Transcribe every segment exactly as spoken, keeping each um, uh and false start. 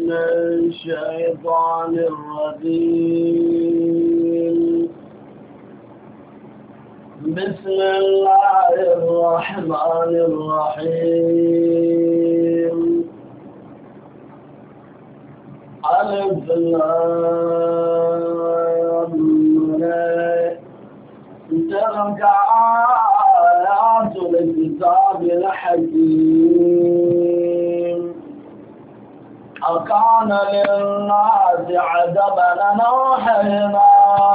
من الشيطان الرجيم. بسم الله الرحمن الرحيم. ألف لام تلك آيات الكتاب الحكيم. أكان للناس عجبا أن أوحينا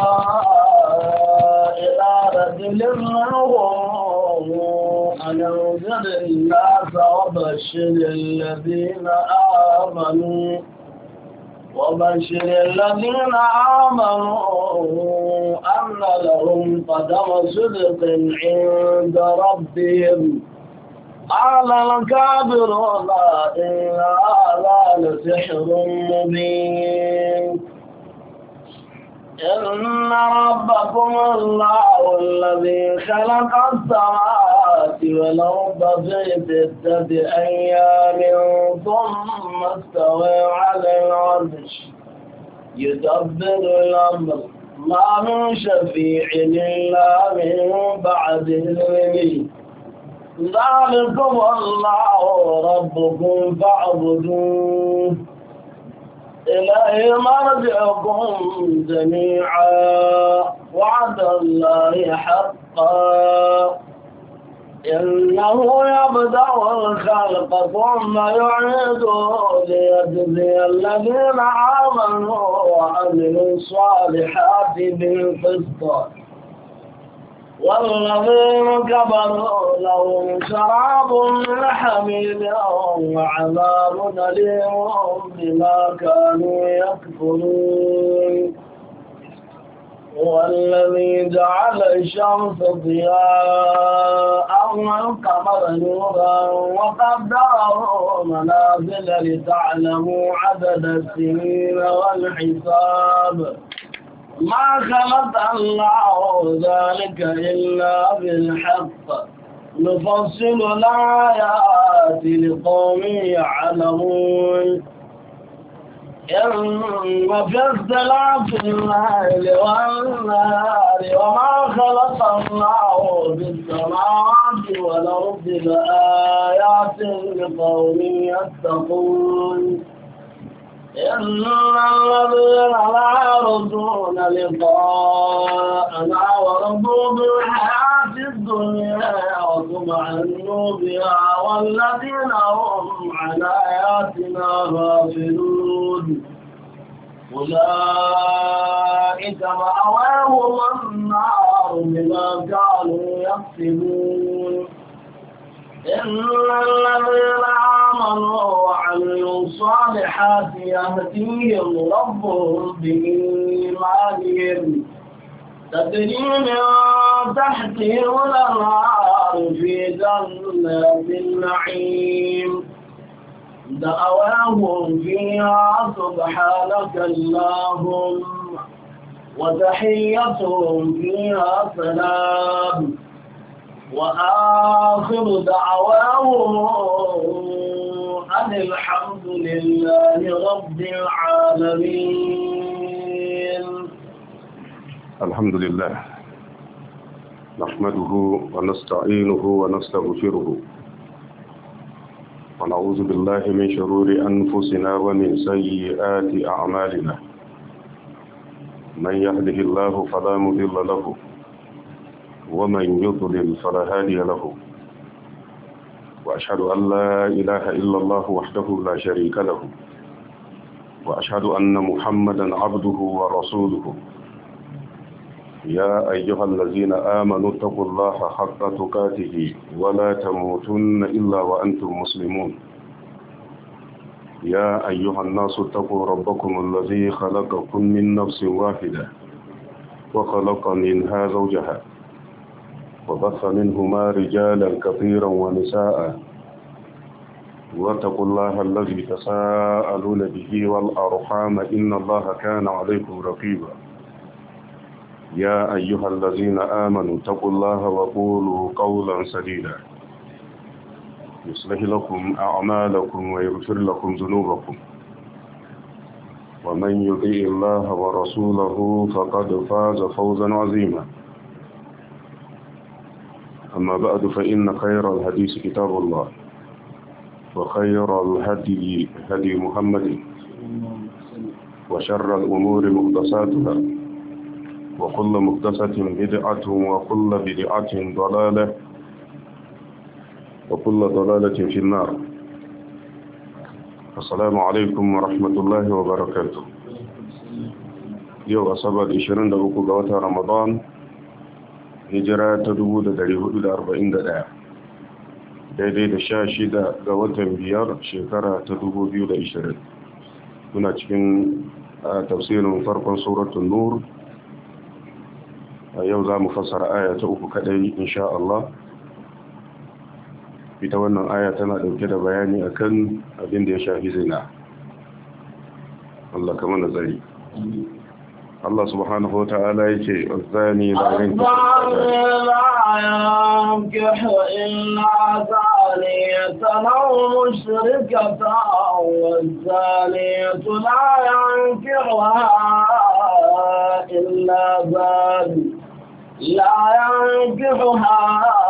إلى رجل منهم أن أنذر الناس وبشر الذين آمنوا وبشر الذين آمنوا أن لهم قدم صدق عند ربهم. قال الكافرون إن هذا لسحر مبين. إن ربكم الله الذي خلق السماوات والأرض في ستة أيام ثم استوى على العرش يدبر الأمر ما من شفيع إلا من بعد إذنه. ذلكم الله ربكم فاعبدوه إليه مرجعكم جميعا وعد الله حقا. إنه يبدأ الخلق ثم يعيده ليجزي الذين آمنوا وعملوا الصالحات بالقسط والذين كفروا لهم شراب من حميم وعذاب أليم بما كانوا يكفرون. هو الذي جعل الشمس ضياء والقمر نورا وقدره منازل لتعلموا عدد السنين والحساب. ما خلق الله ذلك إلا بالحق نفصل الآيات لقوم يعلمون. إن في اختلاف الليل والنهار وما خلق الله بالسماوات والأرض لآيات لقوم يتقون. إن الذين لا يرجون لقاءنا ورضوا بالحياة الدنيا واطمأنوا بها والذين هم عن آياتنا غافلون أولئك مأواهم النار بما كانوا يكسبون. إن الذين آمنوا وعملوا الصالحات يهديهم ربهم بإيمانهم تجري من تحتهم الأنهار في جنات النعيم دعواهم فيها سبحانك اللهم وتحيتهم فيها سلام وآخر دعواهم أن الحمد لله رب العالمين. الحمد لله نحمده ونستعينه ونستغفره ونعوذ بالله من شرور أنفسنا ومن سيئات أعمالنا. من يهده الله فلا مضل له ومن يضلل فلا هادي له. وأشهد أن لا إله إلا الله وحده لا شريك له وأشهد أن محمدا عبده ورسوله. يا أيها الذين آمنوا اتقوا الله حق تقاته ولا تموتن إلا وأنتم مسلمون. يا أيها الناس اتقوا ربكم الذي خلقكم من نفس واحدة وخلق منها زوجها وبث منهما رجالا كثيرا ونساء. واتقوا الله الذي تساءلون به والأرحام إن الله كان عليكم رقيبا. يا أيها الذين آمنوا اتقوا الله وقولوا قولا سديدا يصلح لكم أعمالكم ويغفر لكم ذنوبكم ومن يطيع الله ورسوله فقد فاز فوزا عظيما. أما بعد فإن خير الحديث كتاب الله وخير الهدي هدي محمد وشر الأمور محدثاتها وكل محدثة بدعة وكل بدعة ضلالة وكل ضلالة في النار. السلام عليكم ورحمة الله وبركاته. يوم أصبر عشرين دقيقة قوات رمضان هجرة تدود dari hudu da arba'in da ɗaya daidai da sha shida ga watan biyar shekara ta dubu biyu da ishirin. Muna cikin tafsirin farkon suratul nur. A yau za mu fassara aya ta uku kadai insha Allah. Ita wannan aya tana dauke da bayani akan abin da ya shafi zina. Allah ka mana tsari. Allah subhanahu wa ta'ala yake azani la yankihu illa zaniyatan aw mushrikatan waz-zaniyatu la yankihuha illa zani la yankihuha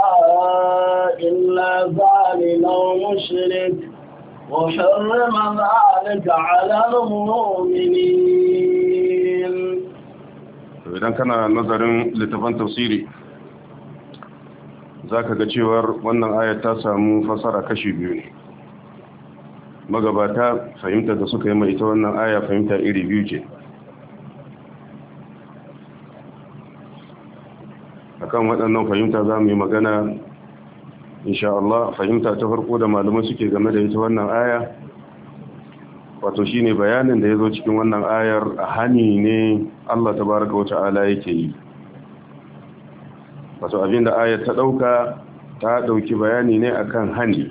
illa zani aw mushrik wa harrama dhalika 'ala al-mu'minin. Idan kana nazarin littafin tafsiri za ka ga cewar wannan ayat ta samu fasara kashi biyu ne. Magabata fahimta da suka yi mai ita wannan aya fahimta iri biyu ce. Akan waɗannan fahimta za mu yi magana insha Allah. Fahimta ta farko da malamai suke game da ita wannan aya wato shine bayanin da ya zo cikin wannan ayar a hani ne Allah tabaraka wa ta'ala yake yi. Wato abinda ayar ta dauka ta dauki bayani ne akan hani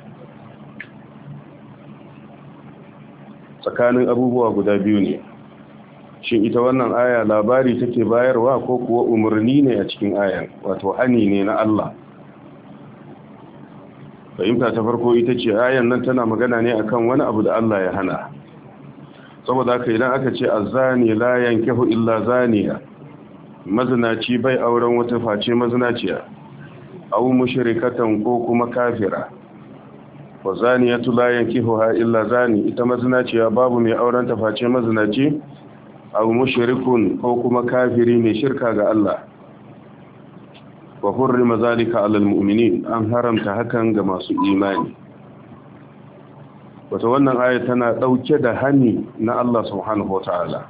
tsakanin abubuwa guda biyu ne. Shin ita wannan aya labari take bayarwa ko kuwa umarni ne a cikin ayar, wato hani ne na Allah? Fahimta ta farko ita ce ayar nan tana magana ne akan wani abu da Allah ya hana. Saboda haka idan aka ce azzani la yankihu illa zaniya, mazinaci bai auren wata face mazinaciya, aw mushrikatan ko kuma kafira. Wa zaniyatu la yankihuha illa zani, ita mazinaciya babu mai auren ta face mazinaci, aw mushrikun ko kuma kafiri mai shirka ga Allah. Wa hurrima zalika 'alal mu'minin, an haramta hakan ga masu imani. Wata wannan aya tana ɗauke da hani na Allah subhanahu wa ta'ala,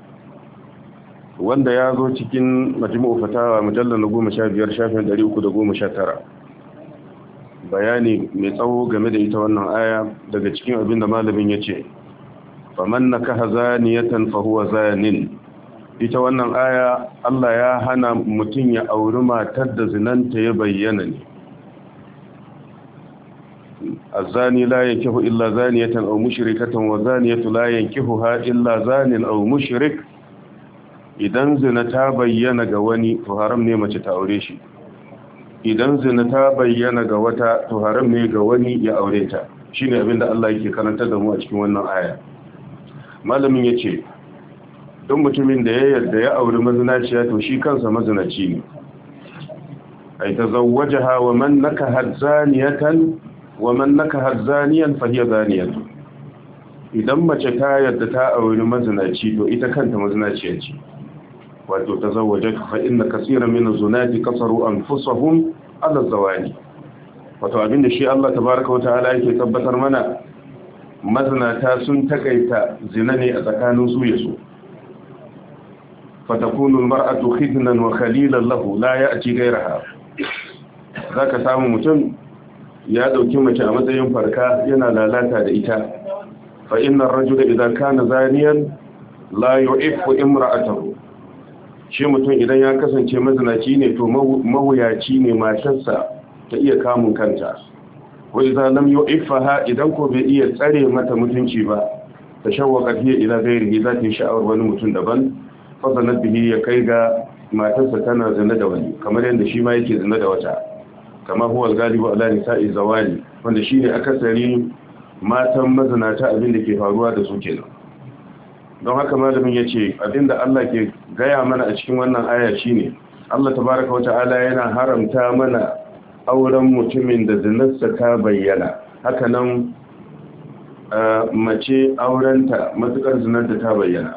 wanda ya zo cikin majmu'u fatawa mujallar na goma sha biyar shafin ɗari uku da goma sha tara. Bayani mai tsawo game da ita wannan aya daga cikin abin da malamin ya ce, faman na kaha zaniyatan fahuwa zanin. Ita wannan aya Allah ya hana mutum ya auri matar da zinanta ya bayyana ne. الزاني لا ينكح إلا زانية أو مشركة والزانية لا ينكحها إلا زان أو مشرك. idan zina ta bayyana ga wani to haram ne mace ta aure shi, idan zina ta bayyana ga wata to haram ne ga wani ya aure ta. Shine abin da Allah yake karanta da mu a cikin wannan aya. Malamin yace don mutumin da ya yarda ya auri mazinaciya to shi kansa mazinaci ne. Ai tazawwajaha wa man nakaha zaniyatan wa man nakaha zaniyan fa hiya zaniyatu. Idan mace ta yarda ta auri mazinaci to ita kanta mazinaciya ce. Wato tazawwajaka fa inna kaseeran min az-zunati kasaru anfusahum ala zawani. Wato abinda shi Allah tabaaraka wa ta'ala yake tabbatar mana, mazinata sun takaita zina ne a tsakanin su yaso. Fatakunu al-mar'atu khidnan wa khalilan lahu la ya'ti ghayraha. Zaka samu mutum ya dauki mace a matsayin farka yana lalata da ita. Fa inna ar-rajula idha kana zaniyan la yu'iffu imra'atahu. Shi mutum idan ya kasance mazinaci ne to mawuyaci ne matarsa ta iya kamun kanta. Wa idza lam yu'iffaha, idan ko bai iya tsare mata mutunci ba, tashawwaqat hiya ila ghayrihi, za ta yi sha'awar wani mutum daban. Fa sanad bihi, ya kai ga matarsa tana zina da wani, kamar yadda shi ma yake zina da wata. Kama huwa al-ghalibu ala nisa'i zawali, wanda shine akasari matan mazinata abin da ke faruwa da su kenan. don haka malamin ya ce abinda Allah ke gaya mana a cikin wannan aya shine Allah tabaraka wa ta'ala yana haramta mana auren mutumin da zinarsa ta bayyana, haka nan mace aurenta matukar zinarta ta bayyana.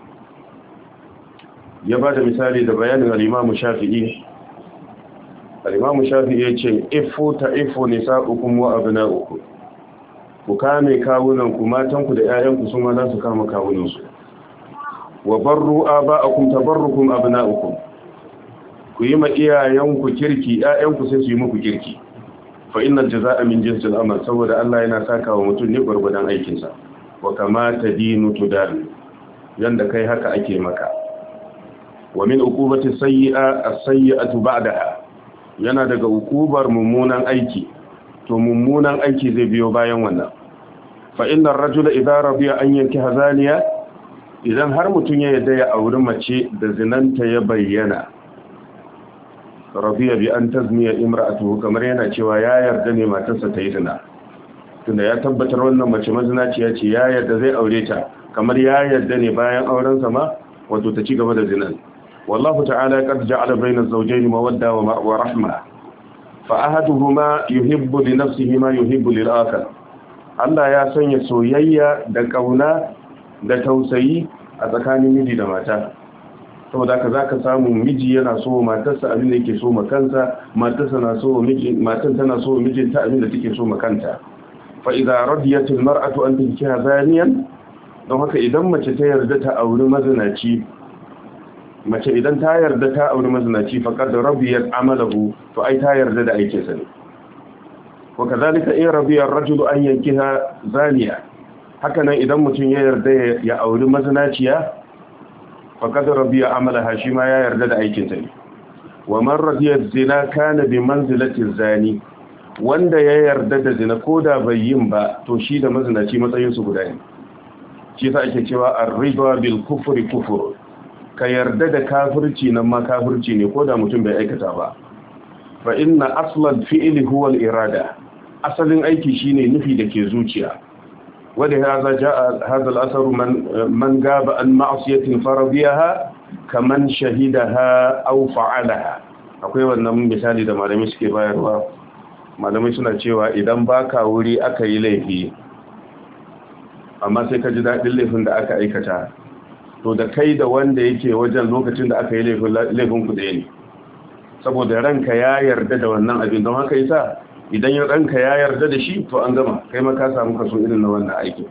Ya ba da misali da bayanin al-Imam Shafi'i. al-Imam Shafi'i ya ce ifu ta ifu nisa'ukum wa abna'ukum, ku kame kawunan ku, matan ku da ƴaƴan ku sun ma za su kama kawunan su. Wa barru aba'akum tabarrukum abna'ukum, ku yi ma iyayenku kirki, ƴaƴanku sai su yi muku kirki. Fa innal jazaa'a min jinsil amal, saboda Allah yana saka wa mutum ne gurgudan aikin sa. Wa kama tadinu tudan, yanda kai haka ake maka. Wa min uqubati sayyi'a as-sayyi'atu ba'daha, yana daga uqubar mummunan aiki, to mummunan aiki zai biyo bayan wannan. Fa innar rajula idza radiya an yankiha zaniya, idan har mutum ya yarda ya auri mace da zinanta ya bayyana, radiya bi an tazniya imra'atuhu, kamar yana cewa ya yarda ne matarsa ta yi zina, tunda ya tabbatar wannan mace mazinaciya ce, ya yarda zai aure ta, kamar ya yarda ne bayan auren sa ma wato ta ci gaba da zinan. wallahu ta'ala qad ja'ala bayna az-zawjayn mawadda wa rahma, fa ahaduhuma yuhibbu li nafsihi ma yuhibbu lil akhar. Allah ya sanya soyayya da kauna da tausayi a tsakanin miji da mata, saboda ka zaka samu miji yana so matarsa abin da yake so makansa, matarsa na so miji, matan tana so mijinta abin da take so makanta. Fa idza radiyat almar'atu an tankiha zaniyan, don haka idan mace ta yarda ta auri mazinaci, mace idan ta yarda ta auri mazinaci faqad radiyat amalahu, to ai ta yarda da aikin sa ne. Wa kadhalika in radiya ar-rajulu an yankiha zaniya, haka nan idan mutum ya yarda ya auri mazinaciya, faƙad rabiya amalaha, shi ma ya yarda da aikinta ne. Wa man radiya zina kana bi manzilati zani, wanda ya yarda da zina ko da bai yin ba, to shi da mazinaci matsayin su guda ne. Shi yasa ake cewa ar-ridwa bil kufri kufur, ka yarda da kafirci nan ma kafirci ne ko da mutum bai aikata ba. Fa inna aslan fi'li huwa al-irada, asalin aiki shine nufi da ke zuciya. ولهذا جاء هذا الأثر من من غاب عن معصية فرضيها كمن شهدها أو فعلها. akwai wannan misali da malamai suke bayarwa, malamai suna cewa idan baka wuri aka yi laifi amma sai ka ji daɗin laifin da aka aikata, to da kai da wanda yake wajen lokacin da aka yi laifin ku ɗaya ne, saboda ranka ya yarda da wannan abin. Don haka yasa idan ya ranka ya yarda da shi, to an gama, kai ma ka samu kaso irin na wannan aiki.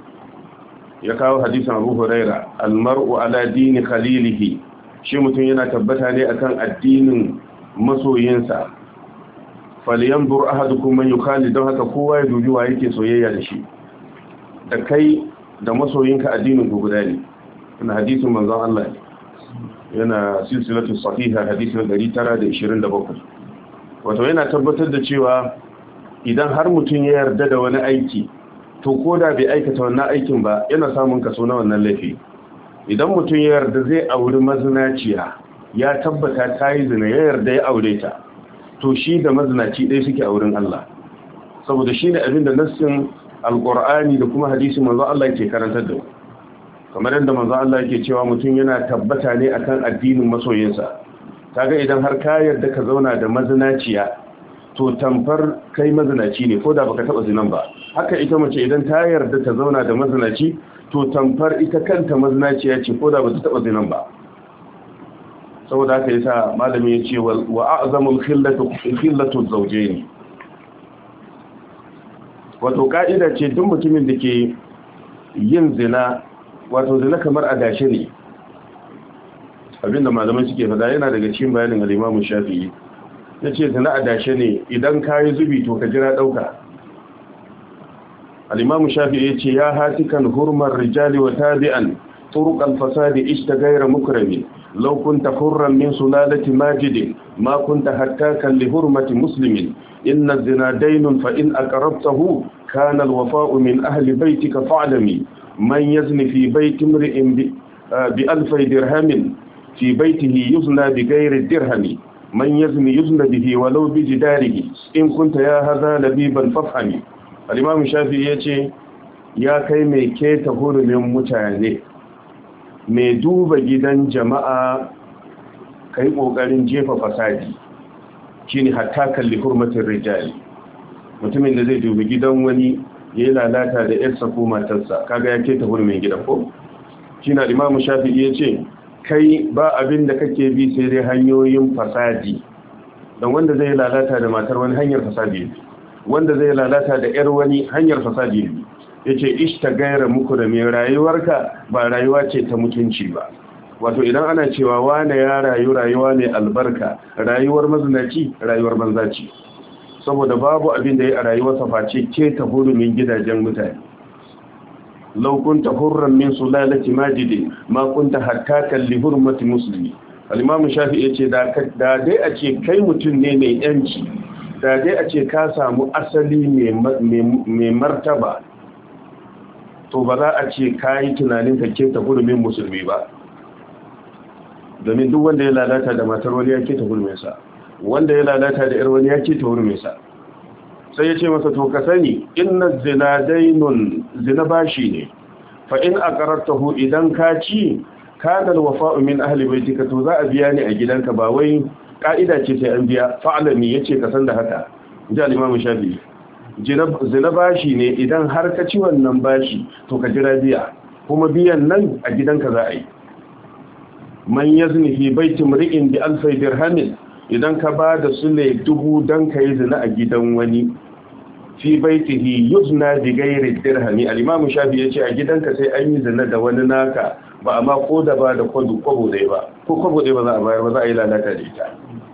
Ya kawo hadisin Abu Huraira, almar'u ala dini khalilihi, shi mutum yana tabbata ne akan addinin masoyinsa. falyanzur ahadukum man yukhali, don haka kowa ya dubi wa yake soyayya da shi. Da kai da masoyinka addinin ku guda ne. Wannan hadisin manzon Allah yana silsilatu sahiha, hadisin ɗari tara da ishirin da bakwai. Wato yana tabbatar da cewa idan har mutum ya yarda da wani aiki, to ko da bai aikata wannan aikin ba yana samun kaso na wannan laifi. Idan mutum ya yarda zai auri mazinaciya, ya tabbata ta yi zina, ya yarda ya aure ta, to shi da mazinaci ɗaya suke a wurin Allah, saboda shi ne abin da nassin alƙur'ani da kuma hadisin manzo Allah yake karantar da mu. Kamar yadda manzo Allah yake cewa mutum yana tabbata ne akan addinin masoyinsa. Kaga idan har ka yarda ka zauna da mazinaciya, to tamfar kai mazinaci ne ko da baka taba zinan ba. Haka ita mace idan ta yarda ta zauna da mazinaci, to tamfar ita kanta mazinaciya ce ko da bata taba zinan ba. Saboda haka yasa malami ya ce wa a'zamul khillatu khillatu zawjayn, wato ka'ida ce duk mutumin da ke yin zina, wato zina kamar adashe ne. Abinda malamai suke fada yana daga cikin bayanin al-Imam Shafi'i, yace zina adashe ne, idan kai zubi to ka jira dauka. Al-Imam Shafi'i yace ya hatikan hurmar rijali wa tabi'an turuq al-fasad ishtagayra mukrami, law kunta hurran min sulalati majid ma kunta hattakan li hurmati muslimin, inna az-zina daynun fa in aqrabtahu kana al-wafa'u min ahli baytika fa'lami, man yazni fi bayti imri'in bi alfi dirhamin في بيته يزنى بغير الدرهم، من يزني يزنى به ولو بجداره، إن كنت يا هذا لبيبا فافهمي. الإمام الشافعي yace ya kai mai keta hurumin mutane, mai duba gidan jama'a kai kokarin jefa fasadi shine hatta kalli hurmatin rijali, mutumin da zai dubi gidan wani ya yi lalata da yarsa ko matarsa, kaga ya keta hurumin gidan ko shine Imam Shafi'i yace kai ba abin da kake bi sai dai hanyoyin fasadi, don wanda zai lalata da matar wani hanyar fasadi ne, wanda zai lalata da yar wani hanyar fasadi ne. yace ishta gaira muku da mai rayuwarka ba rayuwa ce ta mutunci ba. Wato idan ana cewa wane ya rayu rayuwa ne albarka, rayuwar mazinaci rayuwar banzaci, saboda babu abin da ya a rayuwarsa face ke ta hurumin gidajen mutane. law kunta hurran min sulalati majidi ma kunta hattakan li hurmati muslimi. al-imam Shafi'i yace da da dai a ce kai mutum ne mai yanci, da dai a ce ka samu asali mai martaba, to ba za a ce kayi tunanin ka ke ta hurumin musulmi ba, domin duk wanda ya lalata da matar wani ya ke ta huruminsa, wanda ya lalata da 'yar wani ya ke ta huruminsa. sai ya ce masa to ka sani inna zina dainun, zina bashi ne, fa in aqarrtahu idan ka ci kana alwafa'u min ahli baitika, to za a biya ni a gidanka, ba wai ka'ida ce sai an biya. fa'alami yace ka san da haka, inji al-imam Shafi'i. zina bashi ne, idan har ka ci wannan bashi to ka jira biya, kuma biyan nan a gidanka za a yi. man yazni fi baiti mri'in bi alfi dirhamin, idan ka ba da sule dubu dan ka yi zina a gidan wani, fi baitihi yuzna bi ghairi dirhami. al-imam Shafi yace a gidanka sai an yi zina da wani naka, ba amma ko da ba da kwabo dai ba, ko kwabo dai ba za a bayar ba, za a yi lalata da ita,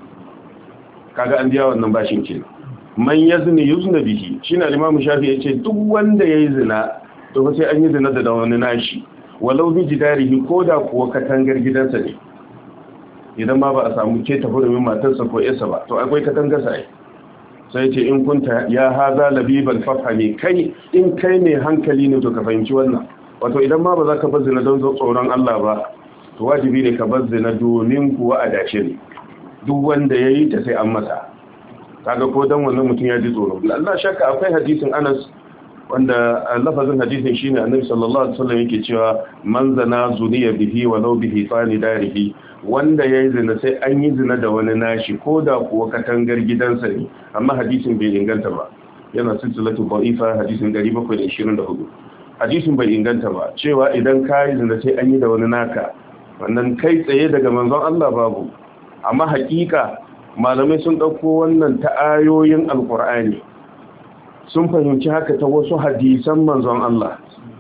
kaga an biya wannan bashin kenan. man yazni yuzna bihi, shine al-imam Shafi yace duk wanda yayi zina to fa sai an yi zina da wani nashi, walau bi jidarihi, koda kuwa katangar gidansa ne, idan ma ba a samu ke ta hurumin matarsa ko yarsa ba, to akwai katangar sa. sai ce in kunta ya haza labibal fafhami, kai in kai ne hankali ne to ka fahimci wannan. Wato idan ma ba za ka bar zina don tsoron Allah ba, to wajibi ne ka bar zina domin kuwa a dace ne, duk wanda yayi ta sai an masa. kaga ko dan wannan mutum ya ji tsoro. Allah shakka akwai hadisin Anas wanda lafazin hadisin shine Annabi sallallahu alaihi wasallam yake cewa man zana zuniya bihi walau bihi fani darihi, wanda yayi zina sai an yi zina da wani nashi ko da kuwa katangar gidansa ne. Amma hadisin bai inganta ba, yana silsilatu da'ifa hadisin ɗari bakwai da ishirin da hudu. hadisin bai inganta ba cewa idan kai zina sai an yi da wani naka, wannan kai tsaye daga manzon Allah babu. Amma hakika malamai sun dauko wannan ta ayoyin alqur'ani, sun fahimci haka ta wasu hadisan manzon Allah.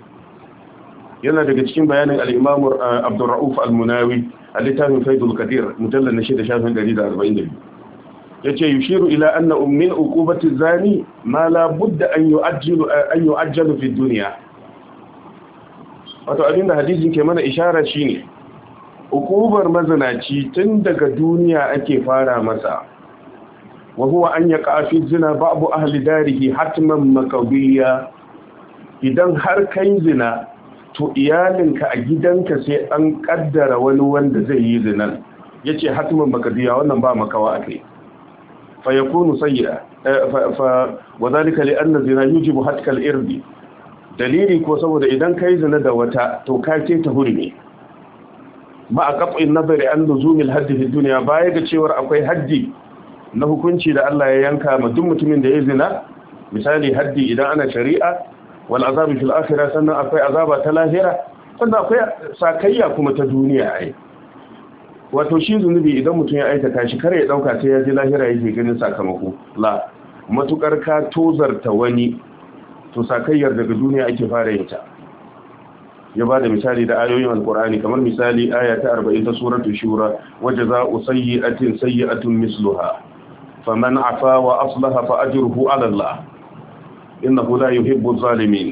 Yana daga cikin bayanin al-Imam Abdul Rauf al-Munawi a littafin Faidul Qadir mujallal na shida shafin ɗari da arba'in da biyu. yace yushiru ila anna min uqubati zani ma la budda an yu'ajjalu an yu'ajjalu fi dunya. Wato abinda hadisin ke mana ishara shine uqubar mazinaci tun daga duniya ake fara masa, wa huwa an yaqa fi zina ba'du ahli darihi hatman maqdiya. Idan har kai zina to iyalinka a gidanka sai an kaddara wani wanda zai yi zinan, yace hatman maqdiya, wannan ba makawa akai. fa yakunu sayyi'a fa wadhalika li anna zina yujibu hatka al-irdi. dalili ko saboda idan kai zina da wata to ka ce ta hurme, ba a qat'in nazari an luzumil haddi fi dunya, baya ga cewar akwai haddi na hukunci da Allah ya yanka ma duk mutumin da ya zina, misali haddi idan ana shari'a, wal azabi fil akhirah, sannan akwai azaba ta lahira, sannan akwai sakayya kuma ta duniya. ai wato shi zunubi idan mutum ya aikata shi kare ya dauka sai ya ji lahira yake ganin sakamako, la, matukar ka tozarta wani to sakayyar daga duniya ake fara yin ta. ya bada misali da ayoyin alqur'ani, kamar misali aya ta arba'in ta suratul shura, wajaza'u sayyi'atin sayyi'atun misluha faman afa wa aslaha fa ajruhu 'ala Allah innahu la yuhibbu adh-dhalimin.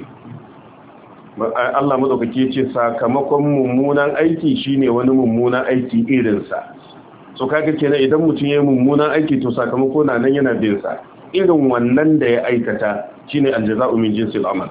Allah madaukake yace sakamakon mummunan aiki shine wani mummunan aiki irin sa. So kaga kenan idan mutum yayin mummunan aiki to sakamako na nan yana bin sa, irin wannan da ya aikata shine aljaza'u min jinsil amal.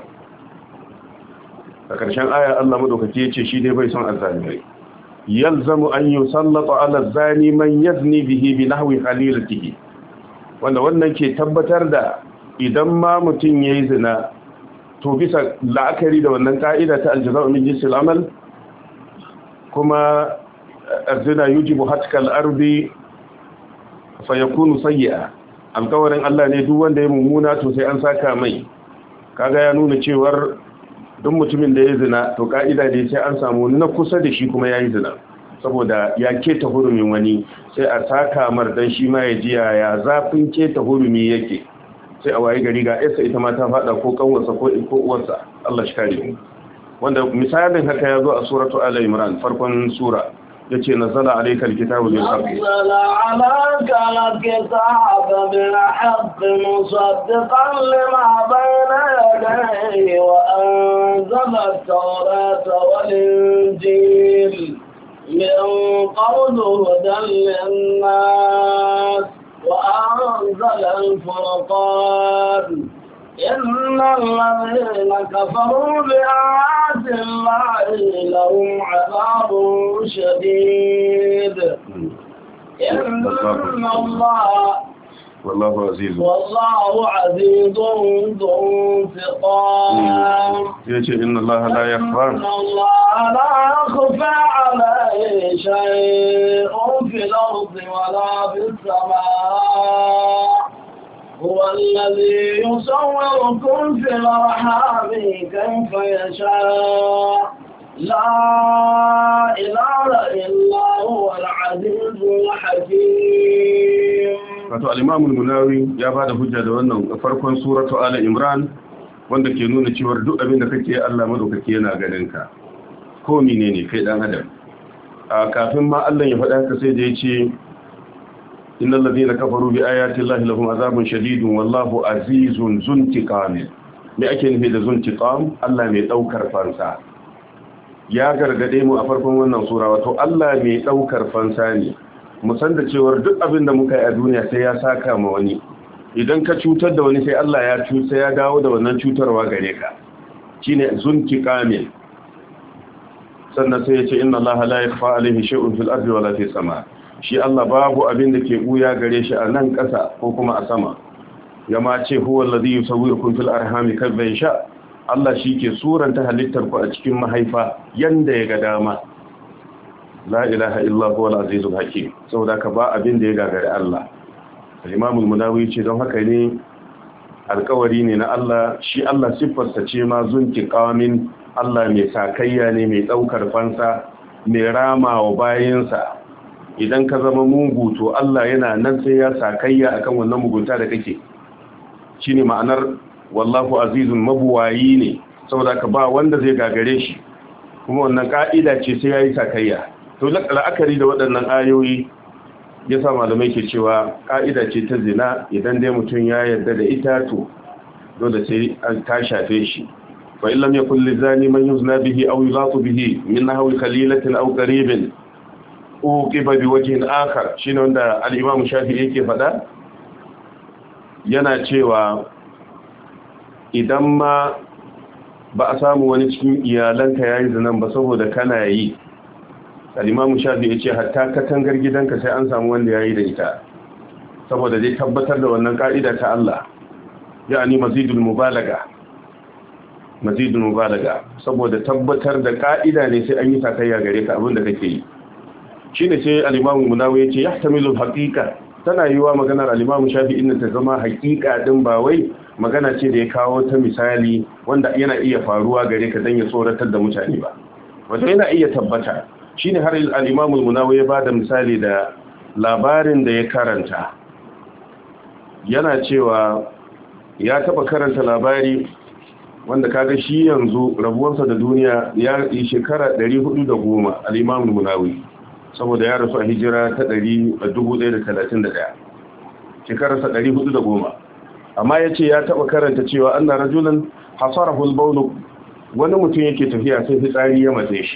A ƙarshen aya Allah madaukake yace shi dai bai son azzalimai. Yalzamu an yusallata 'ala zani man yazni bihi bi nahwi khalilatihi. Wanda wannan ke tabbatar da idan ma mutum yayi zina to bisa la'akari da wannan ka'ida ta aljaza'u min jinsil amal, kuma azina yujibu hatkal ardi fa yakunu sayyi'a alƙawarin Allah ne duk wanda ya mummuna to sai an saka mai. Kaga ya nuna cewar duk mutumin da ya zina to ka'ida ne sai an samu na kusa da shi kuma yayi zina saboda ya keta hurumin wani, sai a saka mar dan shi ma ya ji ya zafin keta hurumi yake. Sai a waye gari ga yarsa ita ma ta fada ko kanwarsa ko ko uwarsa. Allah shi kare mu. Wanda misalin haka ya zo a suratu Ali Imran farkon sura yace nazala alayka alkitabu bil haqq nazala alayka alkitabu bil haqq musaddiqan lima bayna yadayhi wa anzala at-taurata wal injil min qablu hudan lin-nas wa anzala al-furqan إن الذين كفروا بآيات الله لهم عذاب شديد إن الله والله عزيز والله عزيز ذو انتقام إن الله لا يخفى إن الله لا يخفى عليه شيء في الأرض ولا في السماء هو الذي يصوركم في الأرحام كيف يشاء لا إله إلا هو العزيز الحكيم. wato al-Imam al-Munawi ya bada hujja da wannan farkon suratu Ali Imran wanda ke nuna cewa duk abin da kake Allah madaukake yana ganin ka ko menene kai dan adam. A kafin ma Allah ya faɗa ka sai da yace innal ladina kafaru bi ayati llahi lahum azabun shadidun wallahu azizun zuntiqam. Me ake nufi da zuntiqam? Allah mai daukar fansa. Ya gargade mu a farkon wannan sura wato Allah mai daukar fansa ne. Mu san da cewa duk abin da muka yi a duniya sai ya saka ma wani. Idan ka cutar da wani sai Allah ya cuta sai ya dawo da wannan cutarwa gare ka. Shine zuntiqam. Sannan sai ya ce inna allaha la yakhfa alayhi shay'un fil ardi wala fis sama. Shi Allah babu abin da ke buya gare shi a nan ƙasa ko kuma a sama. Yama ce huwa alladhi yusawwirukum fil arhami kayfa yasha. Allah shi ke suranta halittar ku a cikin mahaifa yanda ya ga dama. La ilaha illa huwa al-azizul hakim. Saboda ka ba abin da ya gagare Allah. Imam al-Munawi ce don haka ne alƙawari ne na Allah, shi Allah siffarsa ce ma zunki qawamin. Allah mai sakayya ne, mai daukar fansa, mai rama wa bayinsa. Idan ka zama mugu to Allah yana nan sai ya sakayya akan wannan mugunta da kake. Shine ma'anar wallahu azizun mabuwayi ne, saboda ka ba wanda zai gagare shi. Kuma wannan ka'ida ce sai yayi sakayya. To la'akari da waɗannan ayoyi yasa malamai ke cewa ka'ida ce ta zina, idan dai mutum ya yarda da ita to dole sai an ta shafe shi. Fa in lam yakul lizani man yuzna bihi aw yulatu bihi min nahwi khalilatin aw qaribin uqiba bi wajhin akhar. Shine wanda al-Imam Shafi'i yake faɗa, yana cewa idan ma ba a samu wani cikin iyalanka yayi zinan ba saboda kana yi, al-Imam Shafi'i yace hatta katangar gidanka sai an samu wanda yayi da ita saboda zai tabbatar da wannan ka'ida ta Allah, yani mazidul mubalaga mazidul mubalaga saboda tabbatar da ka'ida ne sai an yi sakayya gare ka abin da kake yi. Shine sai al-Imam Munawi yace yahtamilu al-haqiqa, tana yiwa maganar al-Imam Shafi'i din ta zama haqiqa din ba wai magana ce da ya kawo ta misali wanda yana iya faruwa gare ka dan ya tsoratar da mutane ba, wato yana iya tabbata. Shine har al-Imam Munawi ya bada misali da labarin da ya karanta, yana cewa ya taba karanta labari wanda kaga shi yanzu rabuwarsa da duniya ya yi shekara ɗari hudu da goma al-Imam Munawi, saboda ya rasu a hijira ta dubu ɗaya da talatin da ɗaya, shekararsa ɗari hudu da goma. Amma ya ce ya taɓa karanta cewa an na rajulan hasarahul baulu, wani mutum yake tafiya sai fitsari ya matse shi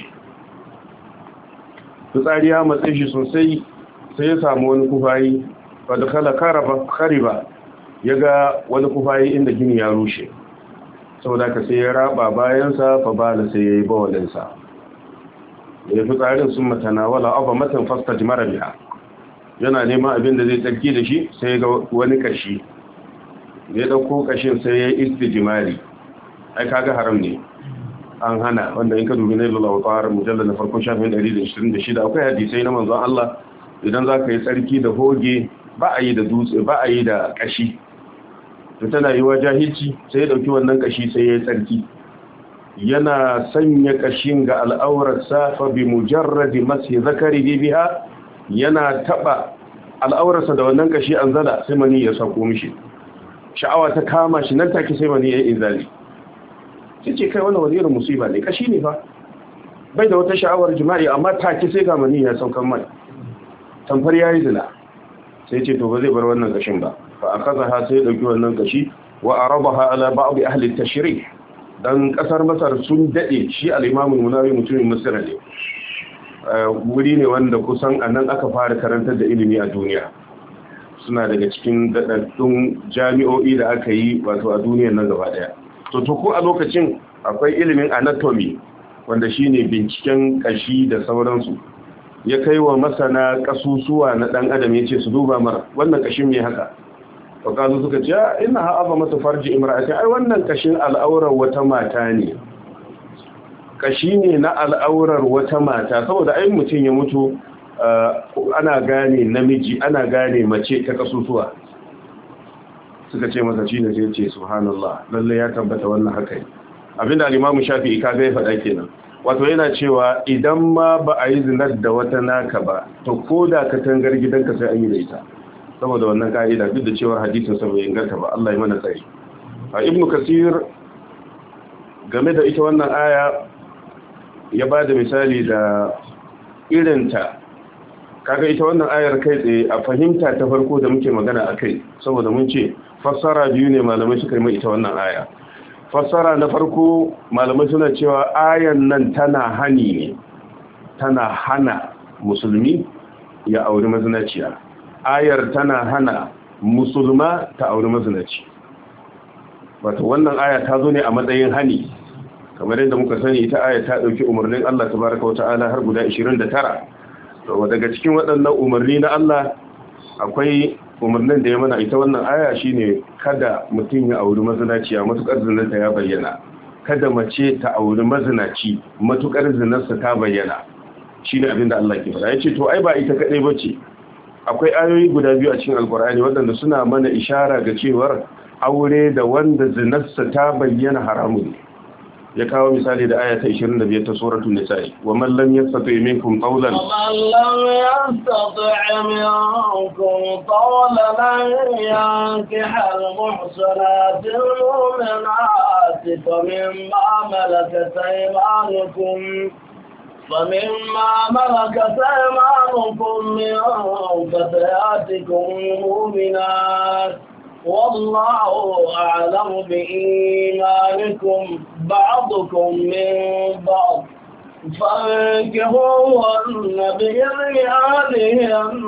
fitsari ya matse shi sosai, sai ya samu wani kufayi wadda kala kariba, ya ga wani kufayi inda gini ya rushe, saboda ka sai ya raba bayansa fa bala sai ya yi bawalinsa. Ya fi tsarin sun matana wala abu matan fasta jimara biya, yana neman abin da zai tsarki da shi sai ga wani kashi, ya ɗauko kashin sai ya yi istijimari. Ai kaga haram ne, an hana, wanda in ka dubi nailul awtar mujallal na farkon shafin ɗari da ishirin da shida akwai hadisai na manzon Allah idan zaka yi tsarki da hoge ba a yi da dutse ba a yi da kashi to tana yi wa jahilci sai ya dauki wannan kashi sai ya yi tsarki yana sanya kashin ga al'aurarsa fa bi mujarradi mashi zakarihi biha yana taba al'aurarsa da wannan kashi an zala sai mani ya sako mishi sha'awa ta kama shi nan take sai mani ya inzali sai ce kai wannan wani irin musiba ne kashi ne fa bai da wata sha'awar jima'i amma take sai ga mani ya saukan mai tamfar yayi zina sai ce to ba zai bar wannan kashin ba fa akazaha sai dauki wannan kashi wa arabaha ala ba'd ahli at-tashrih dan kasar Masar sun dade shi al-Imam al-Munawi mutumin Misr ne wuri ne wanda kusan anan aka fara karantar da ilimi a duniya suna daga cikin dadaddun jami'o'i da aka yi wato a duniyar nan gaba daya to to ko a lokacin akwai ilimin anatomy wanda shine binciken kashi da sauransu ya kai wa masana kasusuwa na dan adam yace su duba mara wannan kashin me haka to kazo suka ce ina ha'aba mata farji imra'ati ai wannan kashin al'aurar wata mata ne kashi ne na al'aurar wata mata saboda ai mutun ya mutu ana gane namiji ana gane mace ta kasusuwa suka ce masa shine sai ce subhanallah lalle ya tabbata wannan haka ne abinda al-Imam Shafi'i kaga ya faɗa kenan wato yana cewa idan ma ba a yi zinar da wata naka ba to koda ka tangar gidanka sai an yi da ita saboda wannan ka'ida duk da cewa hadisin sa bai inganta ba Allah ya mana tsari a Ibn Kasir game da ita wannan aya ya bada misali da irinta kaga ita wannan ayar kai tsaye a fahimta ta farko da muke magana akai saboda mun ce fassara biyu ne malamai suka yi mai ita wannan aya fassara na farko malamai suna cewa ayan nan tana hani ne tana hana musulmi ya auri mazinaciya ayar tana hana musulma ta auri mazinaci wato wannan aya ta zo ne a matsayin hani kamar yadda muka sani ita aya ta dauki umarnin Allah tabaraka wa ta'ala har guda ashirin da tara to daga cikin waɗannan umarni na Allah akwai umarnin da ya mana ita wannan aya shine kada mutum ya auri mazinaciya matukar zinarta ya bayyana kada mace ta auri mazinaci matukar zinarsa ta bayyana shine abinda Allah ke faɗa yace to ai ba ita kadai bace akwai ayoyi guda biyu a cikin alkur'ani waɗanda suna mana ishara ga cewar aure da wanda zinarsa ta bayyana haramun ne ya kawo misali da aya ta ashirin da biyar ta suratul nisa'i wa man lam yastati minkum qawlan wa man lam yastati minkum qawlan an yankiha al-muhsanati al-mu'minati famimma malakat aymanukum فمما ملكت أيمانكم من فتياتكم المؤمنات والله أعلم بإيمانكم بعضكم من بعض فانكحوهن بإذن أهلهن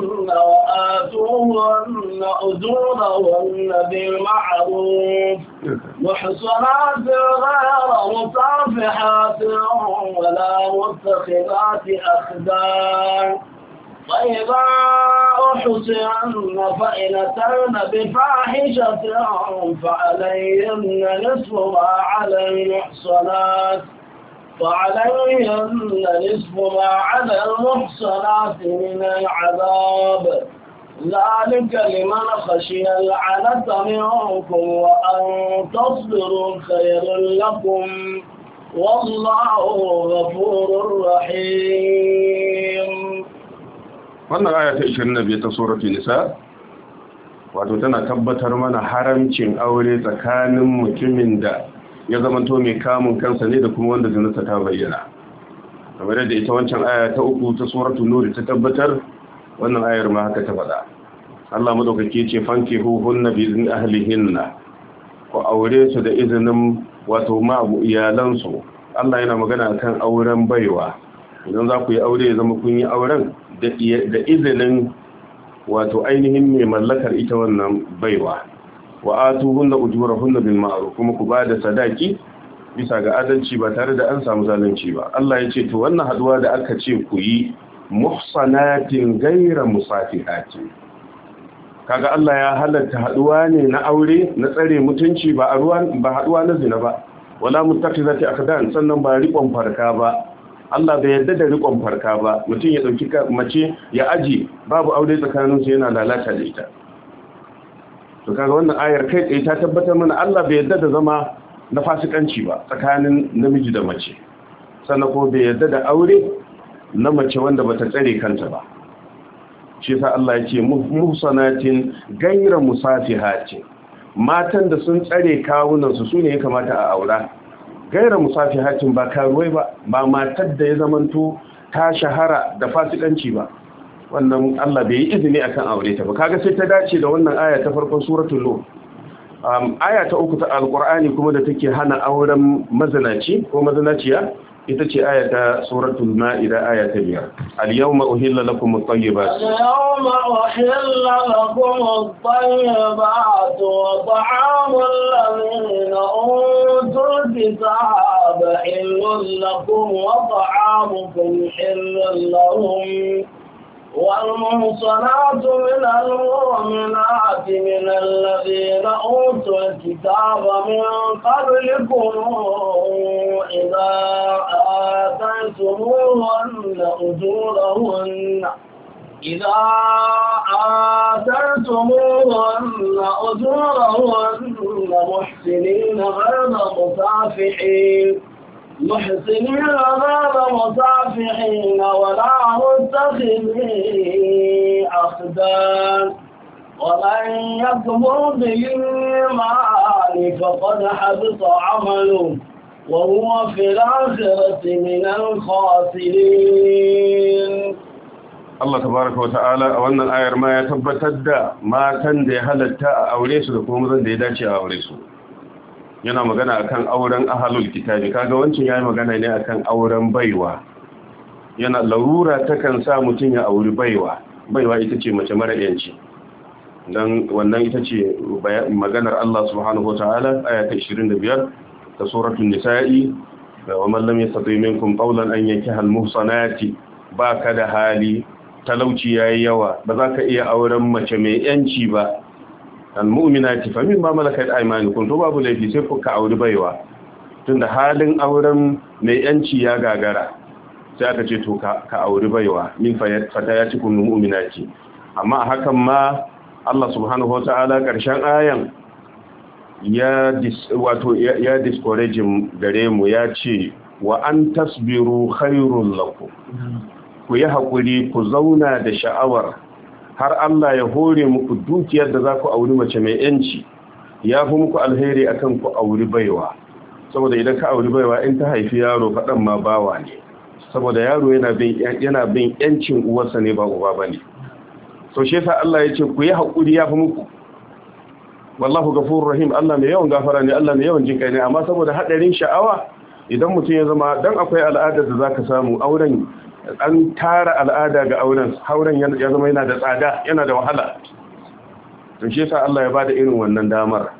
وآتوهن أجورهن بالمعروف محصنات غير مصافحات ولا متخذات أخدان فإذا أحسن فإن أتين بفاحشة فعليهن نصف ما على المحصنات فعليهن نصف ما على المحصنات من العذاب ذلك لمن خشي العنة منكم وأن تصبروا خير لكم والله غفور رحيم. wannan aya ta ashirin da biyar ta suratul nisa wato tana tabbatar mana haramcin aure tsakanin mutumin da ya zamanto mai kamun kansa ne da kuma wanda zinarsa ta bayyana kamar da ita wancan aya ta uku ta suratul nur ta tabbatar wannan ayar ma haka ta faɗa Allah madaukake ce fankihuhunna bi izni ahlihinna ko aure su da izinin wato ma iyalansu Allah yana magana akan auren baiwa idan za ku yi aure ya zama kun yi auren da izinin wato ainihin mai mallakar ita wannan baiwa wa atuhunna ujurahunna bil ma'ruf kuma ku bada sadaki bisa ga adalci ba tare da an samu zalunci ba Allah ya ce to wannan haduwa da aka ce ku yi muhsanatin ghayra musafihatin kaga Allah ya halatta haduwa ne na aure na tsare mutunci ba ba haduwa na zina ba wala muttakhizati akhdan sannan ba riƙon farka ba Allah bai yarda da riƙon farka ba mutum ya dauki mace ya aji babu aure tsakanin su yana lalata da ita to kaga wannan ayar kai tsaye ta tabbatar mana Allah bai yarda da zama na fasikanci ba tsakanin namiji da mace sannan ko bai yarda da aure na mace wanda bata tsare kanta ba shi yasa Allah ya ce muhsanatin ghayra musafihatin matan da sun tsare kawunan su sune ya kamata a aura ghayra musafihatin ba karuwai ba ba matar da ya zamanto ta shahara da fasikanci ba wannan Allah bai yi izini akan aure ta ba kaga sai ta dace da wannan aya ta farkon suratul nur um, aya ta uku ta alqur'ani kuma da take hana auren mazinaci ko mazinaciya ita ce aya ta suratul ma'ida aya ta biyar al-yawma uhilla lakum at-tayyibat al-yawma uhilla lakum at-tayyibat wa ta'amul ladhina utul kitaba illal lakum wa ta'amukum illal lahum والمحصنات من المؤمنات من الذين أوتوا الكتاب من قبلكم إذا آتيتموهن أجورهن إذا آتيتموهن أجورهن محسنين غير مسافحين محسنين غير مصافحين ولا متخذي أخدان ومن يكفر بالإيمان فقد حبط عمله وهو في الآخرة من الخاسرين. Allah tabaraka wata'ala a wannan ayar ma ya tabbatar da matan da ya halatta a aure su da kuma mazan da ya dace a aure su. Yana magana akan auren ahalul kitabi kaga wancan yayi magana ne akan auren baiwa yana larura takan sa mutun ya auri baiwa baiwa ita ce mace mara yanci dan wannan ita ce maganar Allah subhanahu wataala aya ta ishirin da biyar ta suratul nisa'i wa man lam yastati minkum qawlan an yankiha al muhsanati baka da hali talauci yayi yawa ba za ka iya auren mace mai yanci ba al-mu'minati fa mimma malakat aymanukum to babu laifi sai ku ka auri baiwa tunda halin auren mai yanci ya gagara sai aka ce to ka ka auri baiwa min fatayatikum mu'minati amma hakan ma Allah subhanahu wata'ala karshen ayan ya dis wato ya discourage gare mu ya ce wa an tasbiru khairul lakum ku yi hakuri ku zauna da sha'awar har Allah ya hore muku dukiyar da za ku auri mace mai yanci ya fi muku alheri akan ku auri baiwa saboda idan ka auri baiwa in ta haifi yaro faɗan ma bawa ne saboda yaro yana bin yana bin yancin uwarsa ne ba uba bane so shi yasa Allah ya ce ku yi hakuri ya fi muku wallahu ghafurur rahim Allah mai yawan gafara ne Allah mai yawan jinkai ne amma saboda hadarin sha'awa idan mutum ya zama dan akwai al'adar da zaka samu auren an tara al'ada ga auren auren ya zama yana da tsada yana da wahala to shi yasa Allah ya bada irin wannan damar